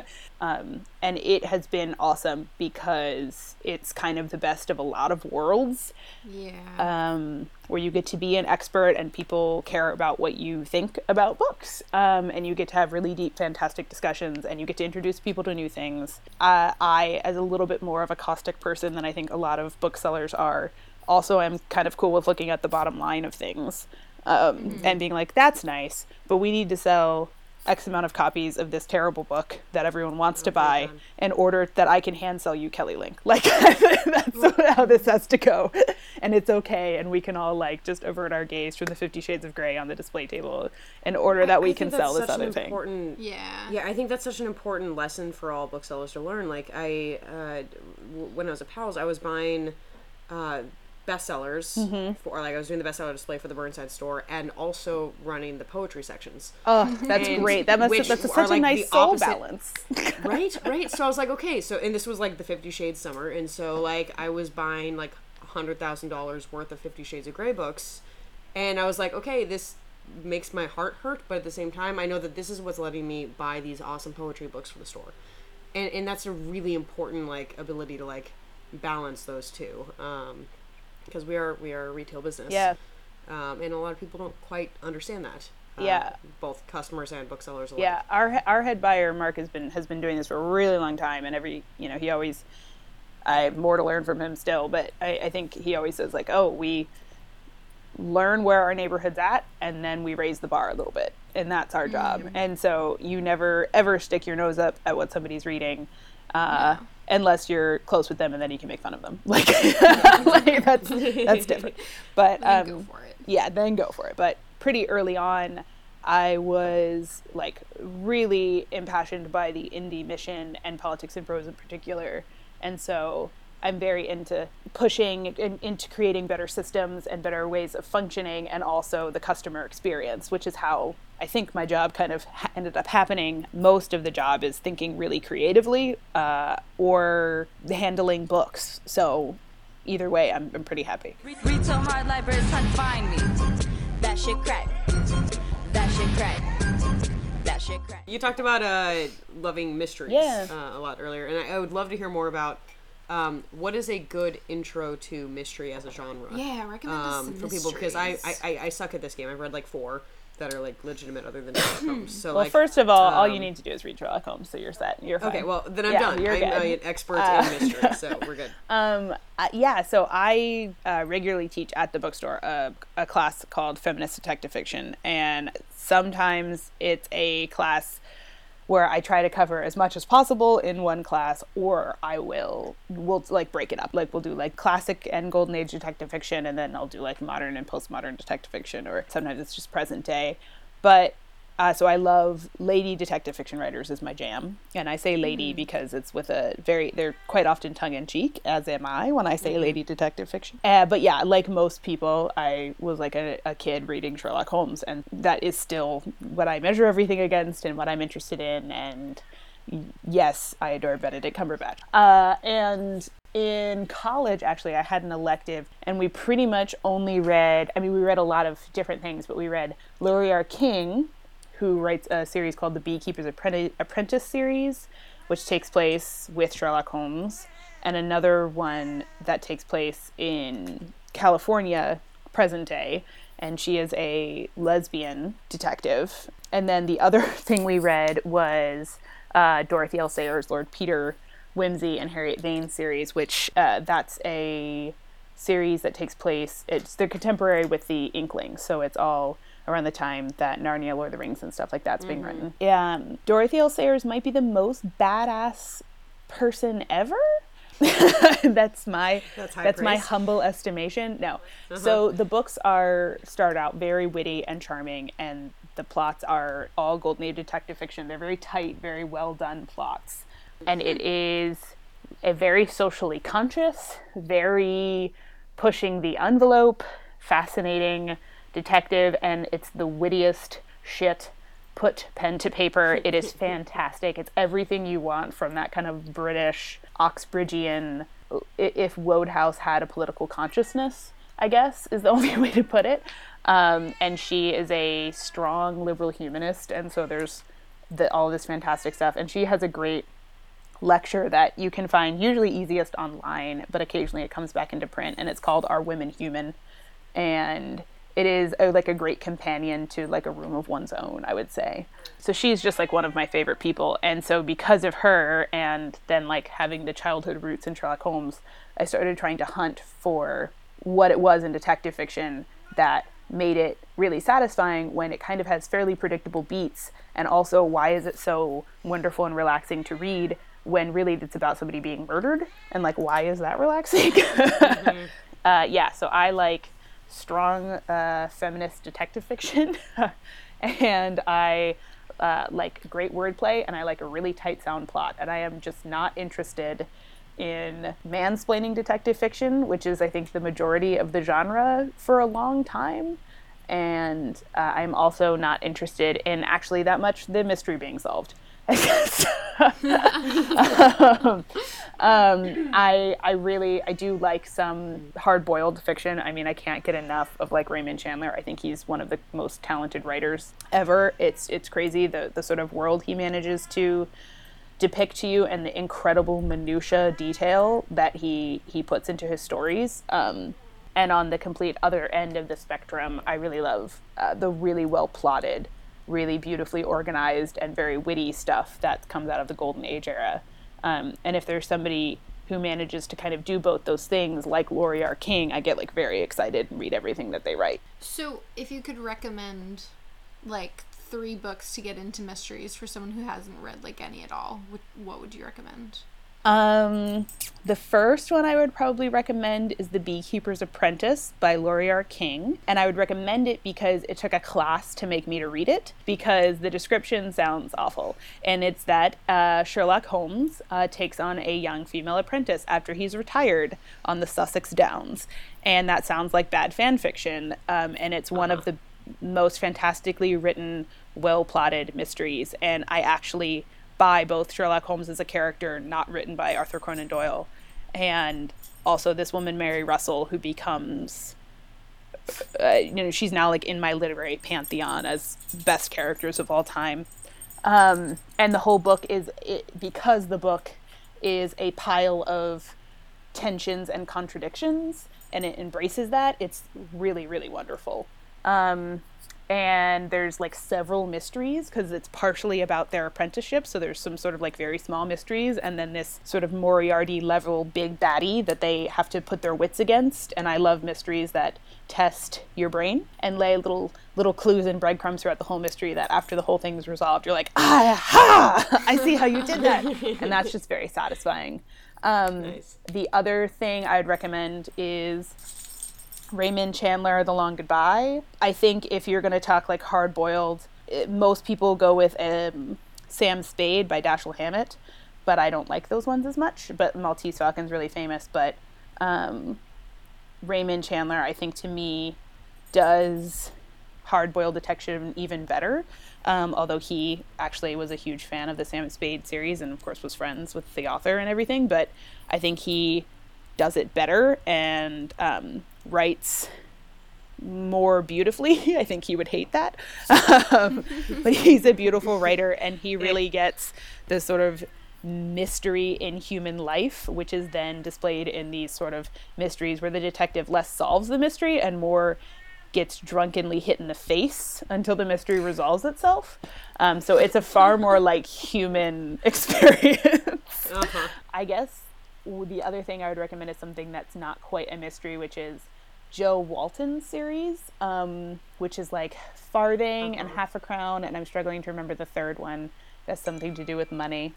um, and it has been awesome because it's kind of the best of a lot of worlds. Yeah. Um, where you get to be an expert and people care about what you think about books. Um, and you get to have really deep, fantastic discussions, and you get to introduce people to new things. Uh, I, as a little bit more of a caustic person than I think a lot of booksellers are, also am kind of cool with looking at the bottom line of things um, mm-hmm. and being like, that's nice, but we need to sell X amount of copies of this terrible book that everyone wants to buy in order that I can hand sell you Kelly Link. Like, that's how this has to go. And it's okay. And we can all, like, just avert our gaze from the Fifty Shades of Grey on the display table in order that I, we I can sell this other thing. Yeah. Yeah, I think that's such an important lesson for all booksellers to learn. Like, I, uh, w- when I was at Powell's, I was buying uh, bestsellers mm-hmm. for, like, I was doing the bestseller display for the Burnside store and also running the poetry sections. Oh, that's and great. That must that's a, such like a nice soul opposite, balance. Right, right. So I was like, okay, so, and this was like the Fifty Shades summer, and so like I was buying like one hundred thousand dollars worth of Fifty Shades of Grey books, and I was like, okay, this makes my heart hurt, but at the same time, I know that this is what's letting me buy these awesome poetry books for the store. And and that's a really important, like, ability to, like, balance those two. Um, because we are we are a retail business. Yeah. Um, and a lot of people don't quite understand that. Uh, yeah. Both customers and booksellers alike. Yeah. Our our head buyer, Mark, has been has been doing this for a really long time, and every, you know, he always, I have more to learn from him still, but I, I think he always says, like, oh, we learn where our neighborhood's at, and then we raise the bar a little bit, and that's our job. Mm-hmm. And so you never, ever stick your nose up at what somebody's reading, uh, yeah. unless you're close with them, and then you can make fun of them. Like, like that's that's different. But um, then go for it. Yeah, then go for it. But pretty early on, I was like really impassioned by the indie mission and Politics and Prose in particular, and so I'm very into pushing in, into creating better systems and better ways of functioning, and also the customer experience, which is how I think my job kind of ha- ended up happening. Most of the job is thinking really creatively uh, or handling books. So either way, I'm, I'm pretty happy. Retail hard libraries trying to find me. That shit crack. That shit crack. That shit crack. You talked about uh, loving mysteries yeah. uh, a lot earlier, and I, I would love to hear more about Um, what is a good intro to mystery as a genre? Yeah, recommend um, this for people, because I, I I suck at this game. I've read like four, that are like legitimate other than Sherlock Holmes. So Well, like, first of all, all you um, need to do is read Sherlock Holmes, so you're set. You're fine. okay, well then I'm Yeah, done. you're I'm good. uh, an expert Uh, in mystery, so we're good. Um, uh, yeah, so I uh, regularly teach at the bookstore a, a class called Feminist Detective Fiction, and sometimes it's a class where I try to cover as much as possible in one class, or I will, we'll like break it up. Like we'll do like classic and golden age detective fiction, and then I'll do like modern and postmodern detective fiction, or sometimes it's just present day. But Uh, so I love lady detective fiction writers is my jam. And I say lady mm. because it's with a very, they're quite often tongue-in-cheek, as am I when I say mm. lady detective fiction. Uh, but yeah, like most people, I was like a, a kid reading Sherlock Holmes, and that is still what I measure everything against and what I'm interested in. And yes, I adore Benedict Cumberbatch. Uh, and in college, actually, I had an elective, and we pretty much only read, I mean, we read a lot of different things, but we read L'Oreal King, who writes a series called the Beekeeper's Apprentice series, which takes place with Sherlock Holmes, and another one that takes place in California, present day, and she is a lesbian detective. And then the other thing we read was uh, Dorothy L. Sayers' Lord Peter Wimsey and Harriet Vane series, which uh, that's a series that takes place, it's the contemporary with the Inklings, so it's all around the time that Narnia, Lord of the Rings, and stuff like that's mm-hmm. being written. Um, Dorothy L. Sayers might be the most badass person ever. that's my that's, that's my humble estimation. No, uh-huh. So the books are start out very witty and charming, and the plots are all golden age detective fiction. They're very tight, very well done plots, and it is a very socially conscious, very pushing the envelope, fascinating detective, and it's the wittiest shit put pen to paper. It is fantastic. It's everything you want from that kind of British Oxbridgian, if Wodehouse had a political consciousness, I guess is the only way to put it. Um, and she is a strong liberal humanist, and so there's the, all this fantastic stuff. And she has a great lecture that you can find usually easiest online, but occasionally it comes back into print, and it's called Are Women Human? And it is a, like a great companion to like a room of one's own, I would say. So she's just like one of my favorite people. And so because of her, and then like having the childhood roots in Sherlock Holmes, I started trying to hunt for what it was in detective fiction that made it really satisfying when it kind of has fairly predictable beats. And also, why is it so wonderful and relaxing to read when really it's about somebody being murdered? And like, why is that relaxing? mm-hmm. uh, yeah, so I like strong uh, feminist detective fiction, and I uh, like great wordplay, and I like a really tight sound plot, and I am just not interested in mansplaining detective fiction, which is I think the majority of the genre for a long time, and uh, I'm also not interested in actually that much the mystery being solved. um, um, I I really I do like some hard-boiled fiction. I mean, I can't get enough of like Raymond Chandler. I think he's one of the most talented writers ever. It's it's crazy the the sort of world he manages to depict to you, and the incredible minutia detail that he he puts into his stories. Um, and on the complete other end of the spectrum, I really love uh, the really well plotted, really beautifully organized and very witty stuff that comes out of the Golden Age era. Um, and if there's somebody who manages to kind of do both those things, like L'Oreal King, I get like very excited and read everything that they write. So if you could recommend like three books to get into mysteries for someone who hasn't read like any at all, what would you recommend? Um, the first one I would probably recommend is The Beekeeper's Apprentice by L'Oreal King. And I would recommend it because it took a class to make me to read it, because the description sounds awful. And it's that uh, Sherlock Holmes uh, takes on a young female apprentice after he's retired on the Sussex Downs. And that sounds like bad fan fiction. Um, and it's one uh-huh. of the most fantastically written, well-plotted mysteries. And I actually buy both Sherlock Holmes as a character not written by Arthur Conan Doyle, and also this woman Mary Russell, who becomes uh, you know she's now like in my literary pantheon as best characters of all time. Um, and the whole book is it, because the book is a pile of tensions and contradictions, and it embraces that. It's really really wonderful. Um, and there's like several mysteries because it's partially about their apprenticeship, so there's some sort of like very small mysteries, and then this sort of Moriarty level big baddie that they have to put their wits against. And I love mysteries that test your brain and lay little little clues and breadcrumbs throughout the whole mystery that after the whole thing is resolved you're like, aha, I see how you did that. And that's just very satisfying. Um, Nice. The other thing I'd recommend is Raymond Chandler, The Long Goodbye. I think if you're going to talk like hard-boiled, it, most people go with um, Sam Spade by Dashiell Hammett, but I don't like those ones as much. But Maltese Falcon's really famous, but um, Raymond Chandler, I think, to me, does hard-boiled detection even better. Um, although he actually was a huge fan of the Sam Spade series and, of course, was friends with the author and everything. But I think he does it better and um, writes more beautifully. I think he would hate that. Um, but he's a beautiful writer, and he really gets the sort of mystery in human life, which is then displayed in these sort of mysteries where the detective less solves the mystery and more gets drunkenly hit in the face until the mystery resolves itself. Um, so it's a far more like human experience. Uh-huh. I guess the other thing I would recommend is something that's not quite a mystery, which is Joe Walton's series, um, which is like Farthing uh-huh. and Half a Crown, and I'm struggling to remember the third one. That's something to do with money.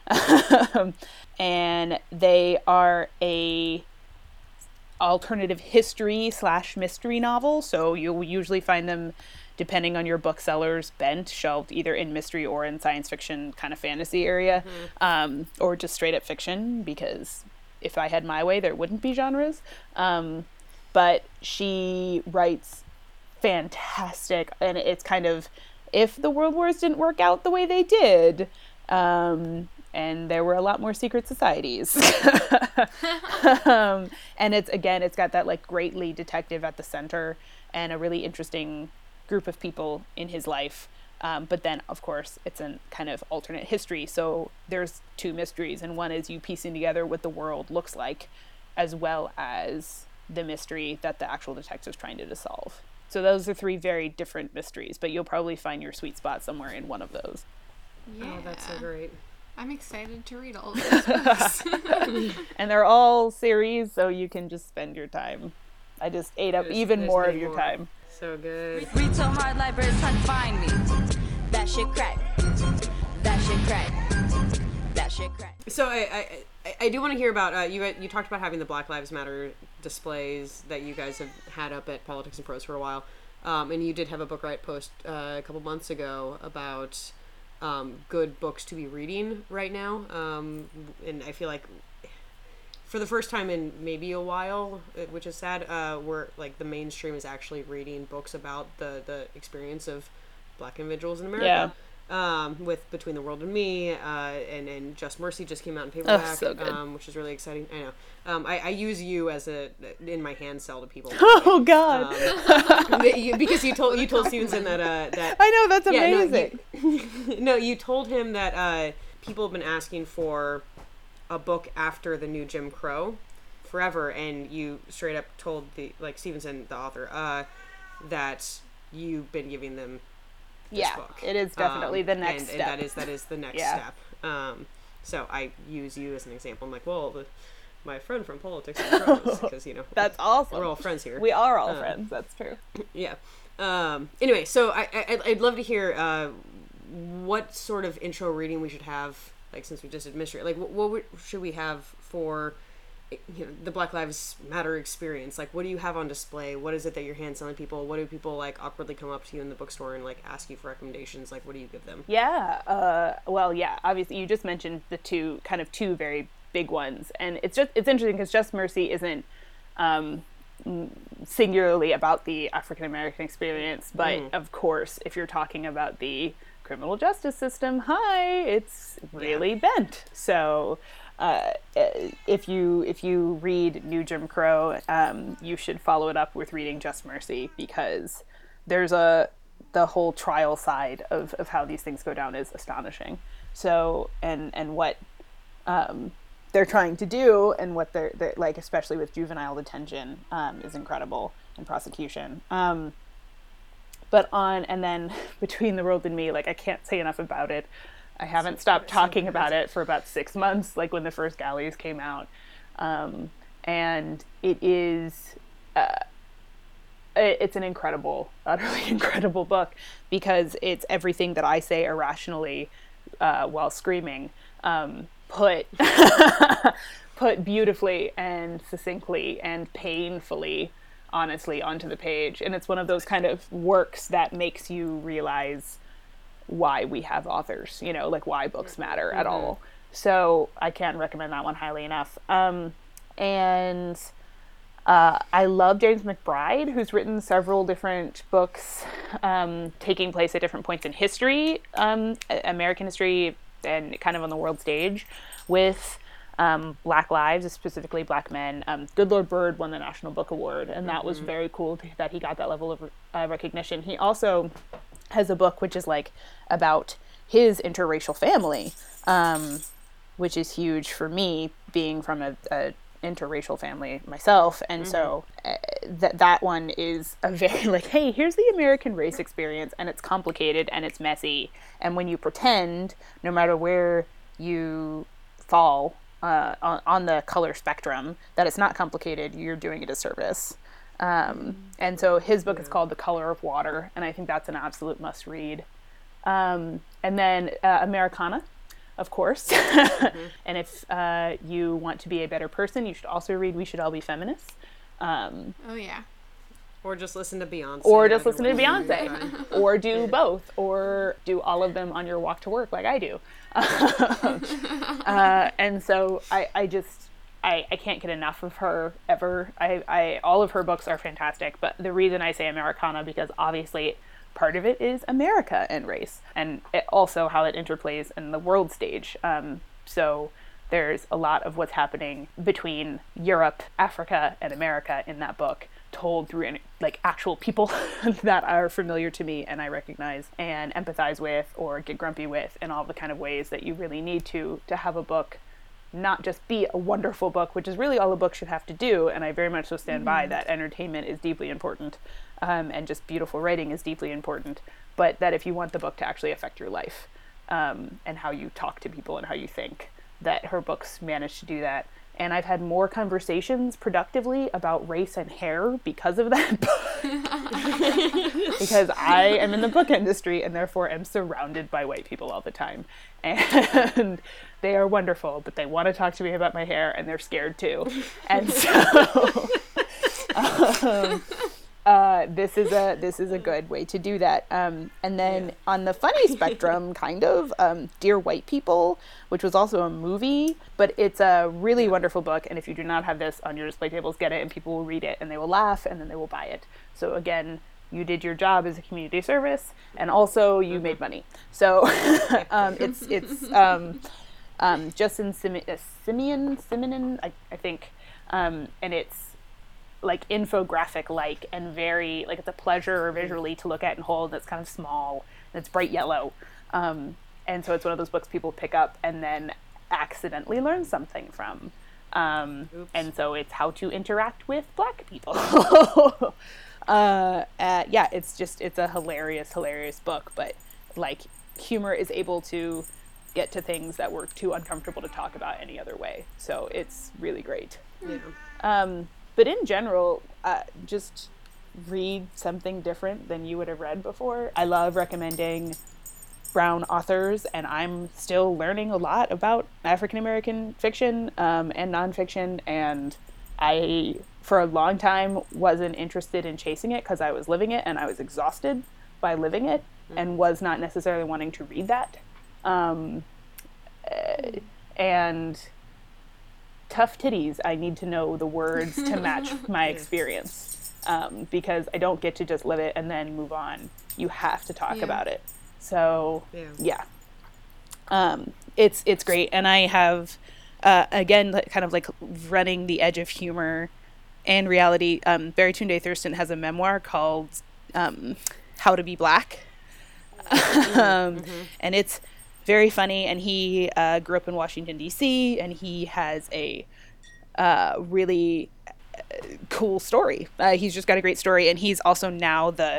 And they are a alternative history slash mystery novel, so you'll usually find them, depending on your bookseller's bent, shelved either in mystery or in science fiction kind of fantasy area, mm-hmm. um, or just straight up fiction, because if I had my way there wouldn't be genres. Um, but she writes fantastic, and it's kind of, if the World Wars didn't work out the way they did, um, and there were a lot more secret societies. um, and it's, again, it's got that like great lead detective at the center and a really interesting group of people in his life. Um, but then, of course, it's a kind of alternate history. So there's two mysteries, and one is you piecing together what the world looks like, as well as the mystery that the actual detective's trying to solve. So those are three very different mysteries, but you'll probably find your sweet spot somewhere in one of those. Yeah. Oh, that's so great. I'm excited to read all of those books. And they're all series, so you can just spend your time. I just ate up There's- even there's more of many your more. time. So good. Retail hard libraries trying to find me. That shit crack. That shit crack. That shit crack. So I I, I, I do want to hear about uh, you. You talked about having the Black Lives Matter displays that you guys have had up at Politics and Prose for a while, um, and you did have a Book Riot post uh, a couple months ago about um, good books to be reading right now, um, and I feel like for the first time in maybe a while, uh, which is sad, uh, where like the mainstream is actually reading books about the the experience of Black individuals in America. Yeah. Um, with Between the World and Me, uh, and, and Just Mercy just came out in paperback, Oh, so good. um, which is really exciting. I know. Um, I, I use you as a in my hand sell to people. Oh God! Um, because you told you told Stevenson that uh, that I know, that's yeah, no, amazing. you, no, you told him that uh, people have been asking for a book after the new Jim Crow forever, and you straight up told the like Stevenson, the author, uh, that you've been giving them. This Yeah, book. it is definitely Um, the next and, step. and that is that is the next Yeah. step. Um, so I use you as an example. I'm like, well, the, my friend from Politics and Prose, because you know That's awesome. we're all friends here. We are all Uh, friends. That's true. Yeah. Um, anyway, so I, I I'd love to hear uh, what sort of intro reading we should have. Like, since we just did mystery, like what, what would, should we have for you know the Black Lives Matter experience? Like, what do you have on display? What is it that you're hand selling people? What do people like awkwardly come up to you in the bookstore and like ask you for recommendations? Like, what do you give them? Yeah. Uh, well, yeah. Obviously, you just mentioned the two kind of two very big ones, and it's just it's interesting because Just Mercy isn't um, singularly about the African American experience, but Mm. of course, if you're talking about the criminal justice system, hi, it's really bent. So. Uh, if you if you read New Jim Crow, um, you should follow it up with reading Just Mercy, because there's a the whole trial side of, of how these things go down is astonishing. So and and what um, they're trying to do and what they're, they're like, especially with juvenile detention, um, is incredible, and prosecution. Um, But on, and then Between the World and Me, like I can't say enough about it. I haven't stopped talking about it for about six months, like when the first Galleys came out. Um, and it is, uh, it's an incredible, utterly incredible book, because it's everything that I say irrationally uh, while screaming, um, put put beautifully and succinctly and painfully, honestly, onto the page. And it's one of those kind of works that makes you realize why we have authors, you know, like why books matter mm-hmm. at all. So I can't recommend that one highly enough. Um, and uh, I love James McBride, who's written several different books um, taking place at different points in history, um, American history, and kind of on the world stage with um, Black lives, specifically Black men. Um, Good Lord Bird won the National Book Award, and that mm-hmm. was very cool to, that he got that level of uh, recognition. He also has a book which is like about his interracial family, um, which is huge for me, being from a, a interracial family myself. And mm-hmm. so uh, that that one is a very like, hey, here's the American race experience, and it's complicated and it's messy. And when you pretend, no matter where you fall uh, on, on the color spectrum, that it's not complicated, you're doing a disservice. Um, and so his book is called The Color of Water, and I think that's an absolute must read. Um, and then uh, Americana, of course. Mm-hmm. And if uh, you want to be a better person, you should also read We Should All Be Feminists. Um, oh, yeah. Or just listen to Beyonce. Or just listen to Beyonce. Or do both. Or do all of them on your walk to work like I do. uh, and so I, I just... I, I can't get enough of her ever. I, I all of her books are fantastic, but the reason I say Americana, because obviously part of it is America and race, and it also how it interplays in the world stage. Um, so there's a lot of what's happening between Europe, Africa, and America in that book, told through like actual people that are familiar to me and I recognize and empathize with or get grumpy with, and all the kind of ways that you really need to to have a book not just be a wonderful book, which is really all a book should have to do, and I very much so stand mm-hmm. by that. Entertainment is deeply important, um, and just beautiful writing is deeply important, but that if you want the book to actually affect your life, um, and how you talk to people and how you think, that her books manage to do that. And I've had more conversations productively about race and hair because of that book. Because I am in the book industry and therefore am surrounded by white people all the time. And they are wonderful, but they want to talk to me about my hair and they're scared too. And so um, uh, this is a this is a good way to do that. Um, and then yeah. on the funny spectrum, kind of, um, Dear White People, which was also a movie, but it's a really wonderful book. And if you do not have this on your display tables, get it, and people will read it and they will laugh and then they will buy it. So again, you did your job as a community service, and also you made money. So um, it's it's um, um, Justin Sim- uh, Simeon Simeon, I, I think, um, and it's like infographic like and very like it's a pleasure visually to look at and hold. It's kind of small and it's bright yellow, um, and so it's one of those books people pick up and then accidentally learn something from. Um, and so it's how to interact with Black people. Uh, uh, yeah, it's just, it's a hilarious, hilarious book, but like humor is able to get to things that were too uncomfortable to talk about any other way. So it's really great. Yeah. Um, but in general, uh, just read something different than you would have read before. I love recommending brown authors, and I'm still learning a lot about African-American fiction, um, and nonfiction, and I, for a long time, wasn't interested in chasing it because I was living it and I was exhausted by living it mm-hmm. and was not necessarily wanting to read that. Um, uh, and tough titties, I need to know the words to match my experience, um, because I don't get to just live it and then move on. You have to talk yeah. about it. So, yeah. yeah. Um, it's, it's great. And I have... Uh, again, kind of like running the edge of humor and reality. Um, Baratunde Thurston has a memoir called um, How to Be Black. um, mm-hmm. And it's very funny. And he uh, grew up in Washington, D C, and he has a uh, really cool story. Uh, he's just got a great story. And he's also now the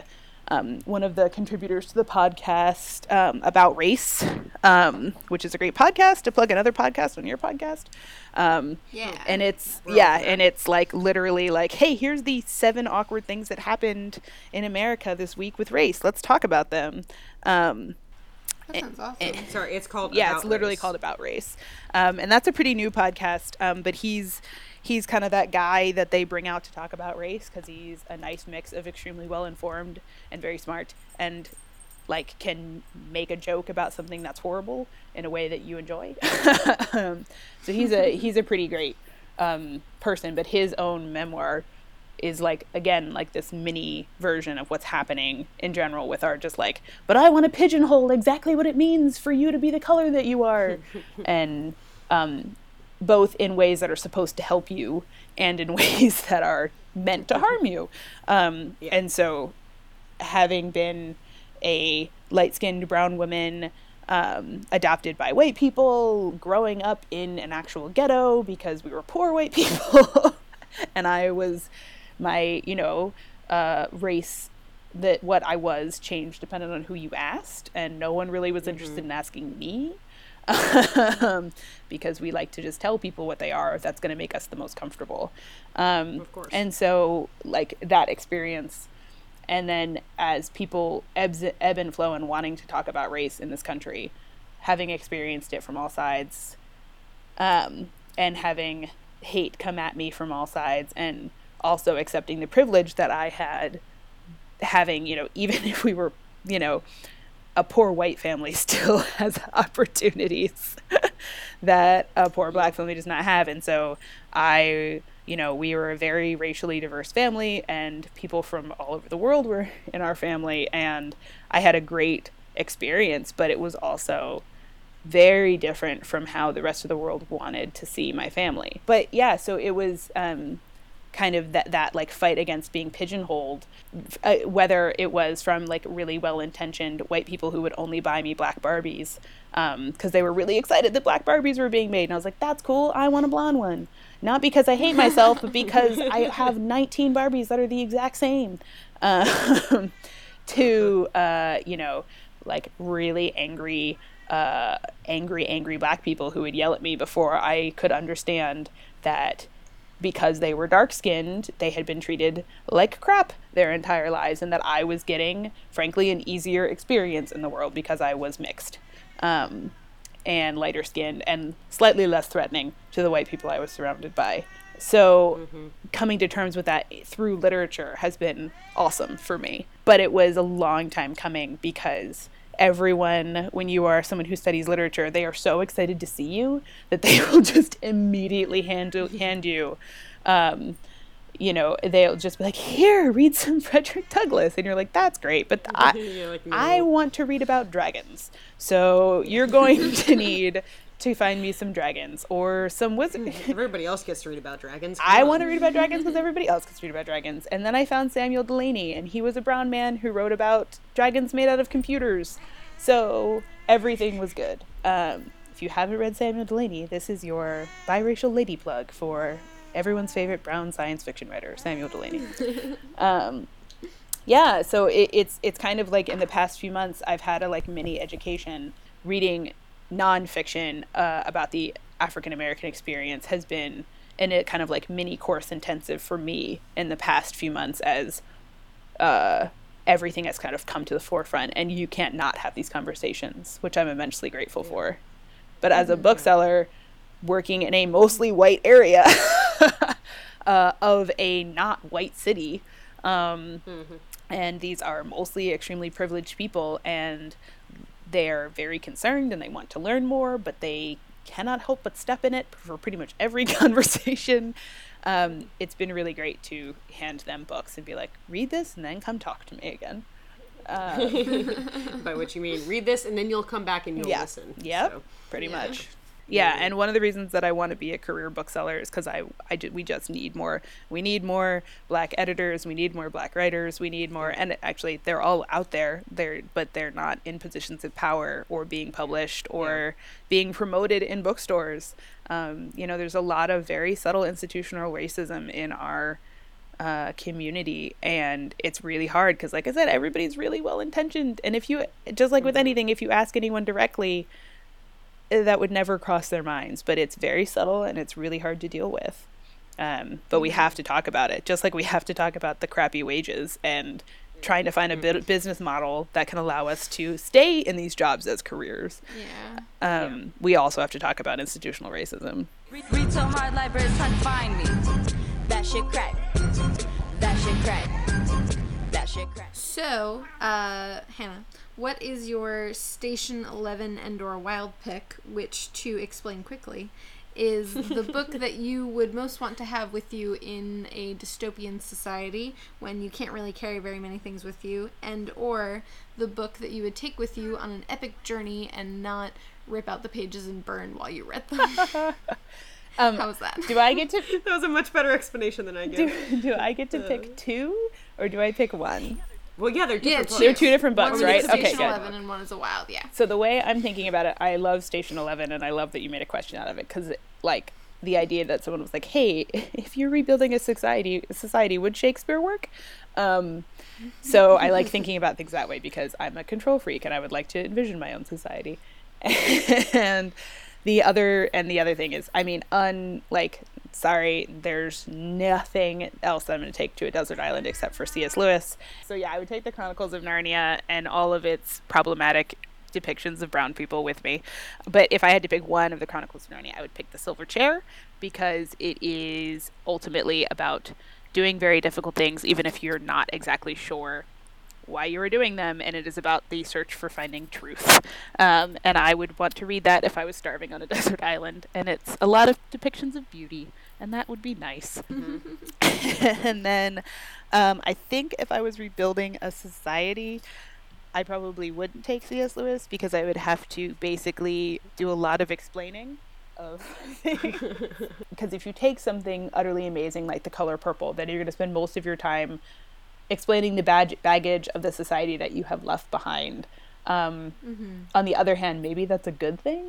um, one of the contributors to the podcast um, About Race, um, which is a great podcast to plug another podcast on your podcast. Um, Yeah. and it's We're yeah, all and it's like literally like, hey, here's the seven awkward things that happened in America this week with race. Let's talk about them. Um, That sounds awesome. Sorry, it's called. yeah, About it's literally Race. called About Race, um, and that's a pretty new podcast. Um, but he's he's kind of that guy that they bring out to talk about race because he's a nice mix of extremely well informed and very smart, and like can make a joke about something that's horrible in a way that you enjoy. um, so he's a he's a pretty great um, person. But his own memoir is like, again, like this mini version of what's happening in general with our just like, but I want to pigeonhole exactly what it means for you to be the color that you are. And um, both in ways that are supposed to help you and in ways that are meant to harm you. Um, Yeah. And so having been a light-skinned brown woman um, adopted by white people, growing up in an actual ghetto because we were poor white people, and I was my, you know, uh, race, that what I was changed depending on who you asked, and no one really was interested in asking me, um, because we like to just tell people what they are if that's going to make us the most comfortable. Um, Of course. And so, like, that experience, and then as people ebbs, ebb and flow and wanting to talk about race in this country, having experienced it from all sides, um, and having hate come at me from all sides, and also accepting the privilege that I had, having, you know, even if we were, you know, a poor white family still has opportunities that a poor black family does not have. And so I, you know, we were a very racially diverse family, and people from all over the world were in our family, and I had a great experience, but it was also very different from how the rest of the world wanted to see my family. But yeah, so it was um, kind of that, that like fight against being pigeonholed, uh, whether it was from like really well-intentioned white people who would only buy me black Barbies because um, they were really excited that black Barbies were being made. And I was like, that's cool. I want a blonde one. Not because I hate myself, but because I have nineteen Barbies that are the exact same. Um, to, uh, you know, like really angry, uh, angry, angry black people who would yell at me before I could understand that because they were dark-skinned, they had been treated like crap their entire lives, and that I was getting, frankly, an easier experience in the world because I was mixed, um, and lighter-skinned, and slightly less threatening to the white people I was surrounded by. So mm-hmm. coming to terms with that through literature has been awesome for me. But it was a long time coming because everyone, when you are someone who studies literature, they are so excited to see you that they will just immediately hand, hand you, um, you know, they'll just be like, here, read some Frederick Douglass. And you're like, that's great. But I, like, no. I want to read about dragons. So you're going to need to find me some dragons or some wizard. Everybody else gets to read about dragons. Come I on. want to read about dragons because everybody else gets to read about dragons. And then I found Samuel Delany, and he was a brown man who wrote about dragons made out of computers. So everything was good. Um, if you haven't read Samuel Delany, this is your biracial lady plug for everyone's favorite brown science fiction writer, Samuel Delany. um, yeah, so it, it's it's kind of like in the past few months, I've had a like mini education reading nonfiction uh, about the African American experience has been in a kind of like mini course intensive for me in the past few months as uh, everything has kind of come to the forefront, and you can't not have these conversations, which I'm immensely grateful for. But as a bookseller working in a mostly white area uh, of a not white city, um, mm-hmm. and these are mostly extremely privileged people, and they're very concerned and they want to learn more, but they cannot help but step in it for pretty much every conversation. Um, it's been really great to hand them books and be like, read this and then come talk to me again. Um, By which you mean read this and then you'll come back and you'll yeah. listen. Yep, So, pretty yeah. much. Yeah, and one of the reasons that I want to be a career bookseller is because I, I ju- we just need more. We need more black editors. We need more black writers. We need more, and actually, they're all out there. They're but they're not in positions of power or being published or yeah. being promoted in bookstores. Um, you know, there's a lot of very subtle institutional racism in our uh, community, and it's really hard because, like I said, everybody's really well intentioned, and if you, just like with anything, if you ask anyone directly, that would never cross their minds, but it's very subtle and it's really hard to deal with. Um, but we have to talk about it, just like we have to talk about the crappy wages and trying to find a bit business model that can allow us to stay in these jobs as careers. Yeah. Um, Yeah. We also have to talk about institutional racism. Read so hard, libraries trying to find me. That shit crack. That shit crack. That shit crack. So, uh, Hannah, what is your Station Eleven and or Wild pick, which, to explain quickly, is the book that you would most want to have with you in a dystopian society when you can't really carry very many things with you, and or the book that you would take with you on an epic journey and not rip out the pages and burn while you read them? Um, How was that? do I get to That was a much better explanation than I do, gave. do I get to pick two, or do I pick one? Well, yeah, they're Yeah, different. two. books. They're two different One books, is right? Station Okay, good. Eleven and one is a Wild. Yeah. So the way I'm thinking about it, I love Station Eleven, and I love that you made a question out of it, because like the idea that someone was like, "Hey, if you're rebuilding a society, society, would Shakespeare work?" Um, so I like thinking about things that way because I'm a control freak, and I would like to envision my own society. And the other and the other thing is, I mean, un like, sorry, there's nothing else that I'm going to take to a desert island except for C S Lewis. So yeah, I would take the Chronicles of Narnia and all of its problematic depictions of brown people with me. But if I had to pick one of the Chronicles of Narnia, I would pick The Silver Chair, because it is ultimately about doing very difficult things, even if you're not exactly sure why you were doing them, and it is about the search for finding truth. Um, and I would want to read that if I was starving on a desert island, and it's a lot of depictions of beauty, and that would be nice. Mm-hmm. And then um, I think if I was rebuilding a society, I probably wouldn't take C S Lewis, because I would have to basically do a lot of explaining of things. Because if you take something utterly amazing like The Color Purple, then you're going to spend most of your time explaining the bag- baggage of the society that you have left behind. Um, mm-hmm. On the other hand, maybe that's a good thing,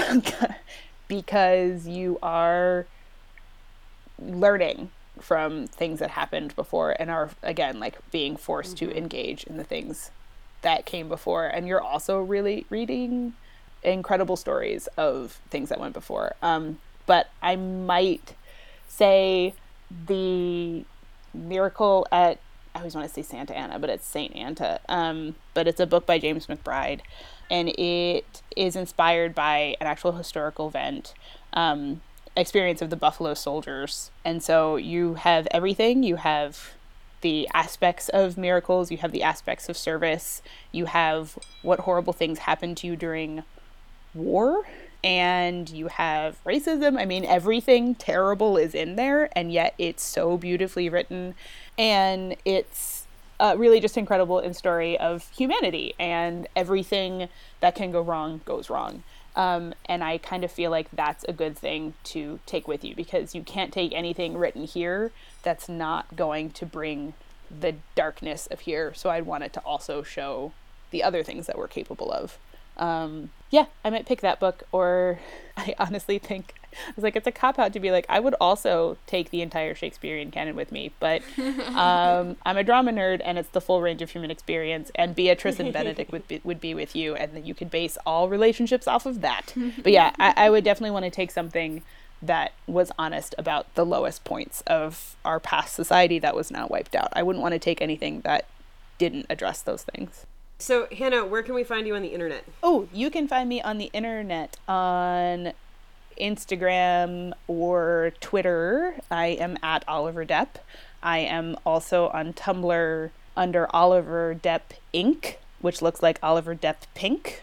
because you are learning from things that happened before and are, again, like being forced mm-hmm. to engage in the things that came before. And you're also really reading incredible stories of things that went before. Um, but I might say the Miracle at, I always want to say Santa Ana, but it's Saint Anta. Um, but it's a book by James McBride, and it is inspired by an actual historical event, um, experience of the Buffalo Soldiers. And so you have everything. You have the aspects of miracles, you have the aspects of service, you have what horrible things happened to you during war, and you have racism. I mean, everything terrible is in there, and yet it's so beautifully written, and it's uh, really just incredible in story of humanity, and everything that can go wrong goes wrong. Um, and I kind of feel like that's a good thing to take with you, because you can't take anything written here that's not going to bring the darkness of here. So I'd want it to also show the other things that we're capable of. Um, yeah, I might pick that book. Or I honestly think, I was like, it's a cop-out to be like, I would also take the entire Shakespearean canon with me, but um, I'm a drama nerd, and it's the full range of human experience, and Beatrice and Benedict would be, would be with you, and then you could base all relationships off of that. But yeah, I, I would definitely want to take something that was honest about the lowest points of our past society that was now wiped out. I wouldn't want to take anything that didn't address those things. So, Hannah, where can we find you on the internet? Oh, you can find me on the internet on Instagram or Twitter. I am at Oliver Depp. I am also on Tumblr under Oliver Depp Incorporated, which looks like Oliver Depp Pink,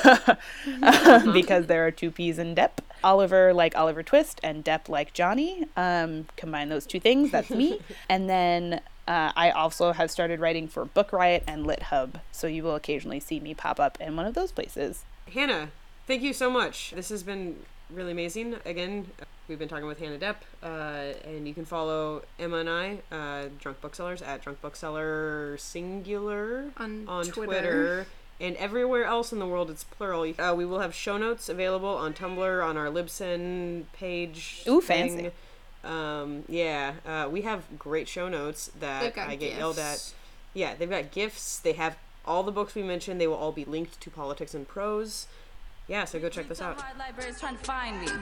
because there are two P's in Depp. Oliver like Oliver Twist and Depp like Johnny. Um, combine those two things, that's me. And then uh, I also have started writing for Book Riot and LitHub, so you will occasionally see me pop up in one of those places. Hannah, thank you so much. This has been really amazing. Again, we've been talking with Hannah Depp, uh, and you can follow Emma and I, uh, Drunk Booksellers, at Drunk Bookseller Singular on, on Twitter. Twitter. And everywhere else in the world, it's plural. Uh, we will have show notes available on Tumblr, on our Libsyn page. Ooh, thing. fancy. Um, yeah, uh, we have great show notes that They've got I get gifts. yelled at. Yeah, they've got gifts. They have all the books we mentioned. They will all be linked to Politics and Prose. Yeah, so go check this out. Hard libraries trying to find me.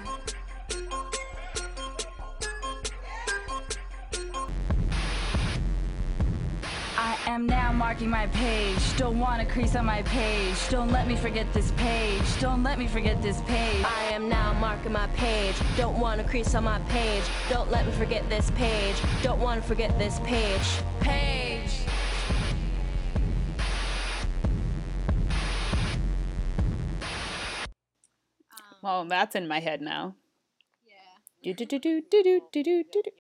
I am now marking my page. Don't want to crease on my page. Don't let me forget this page. Don't let me forget this page. I am now marking my page. Don't want to crease on my page. Don't let me forget this page. Don't want to forget this page. Page. Well, that's in my head now. Yeah. Do do do do do do do do do.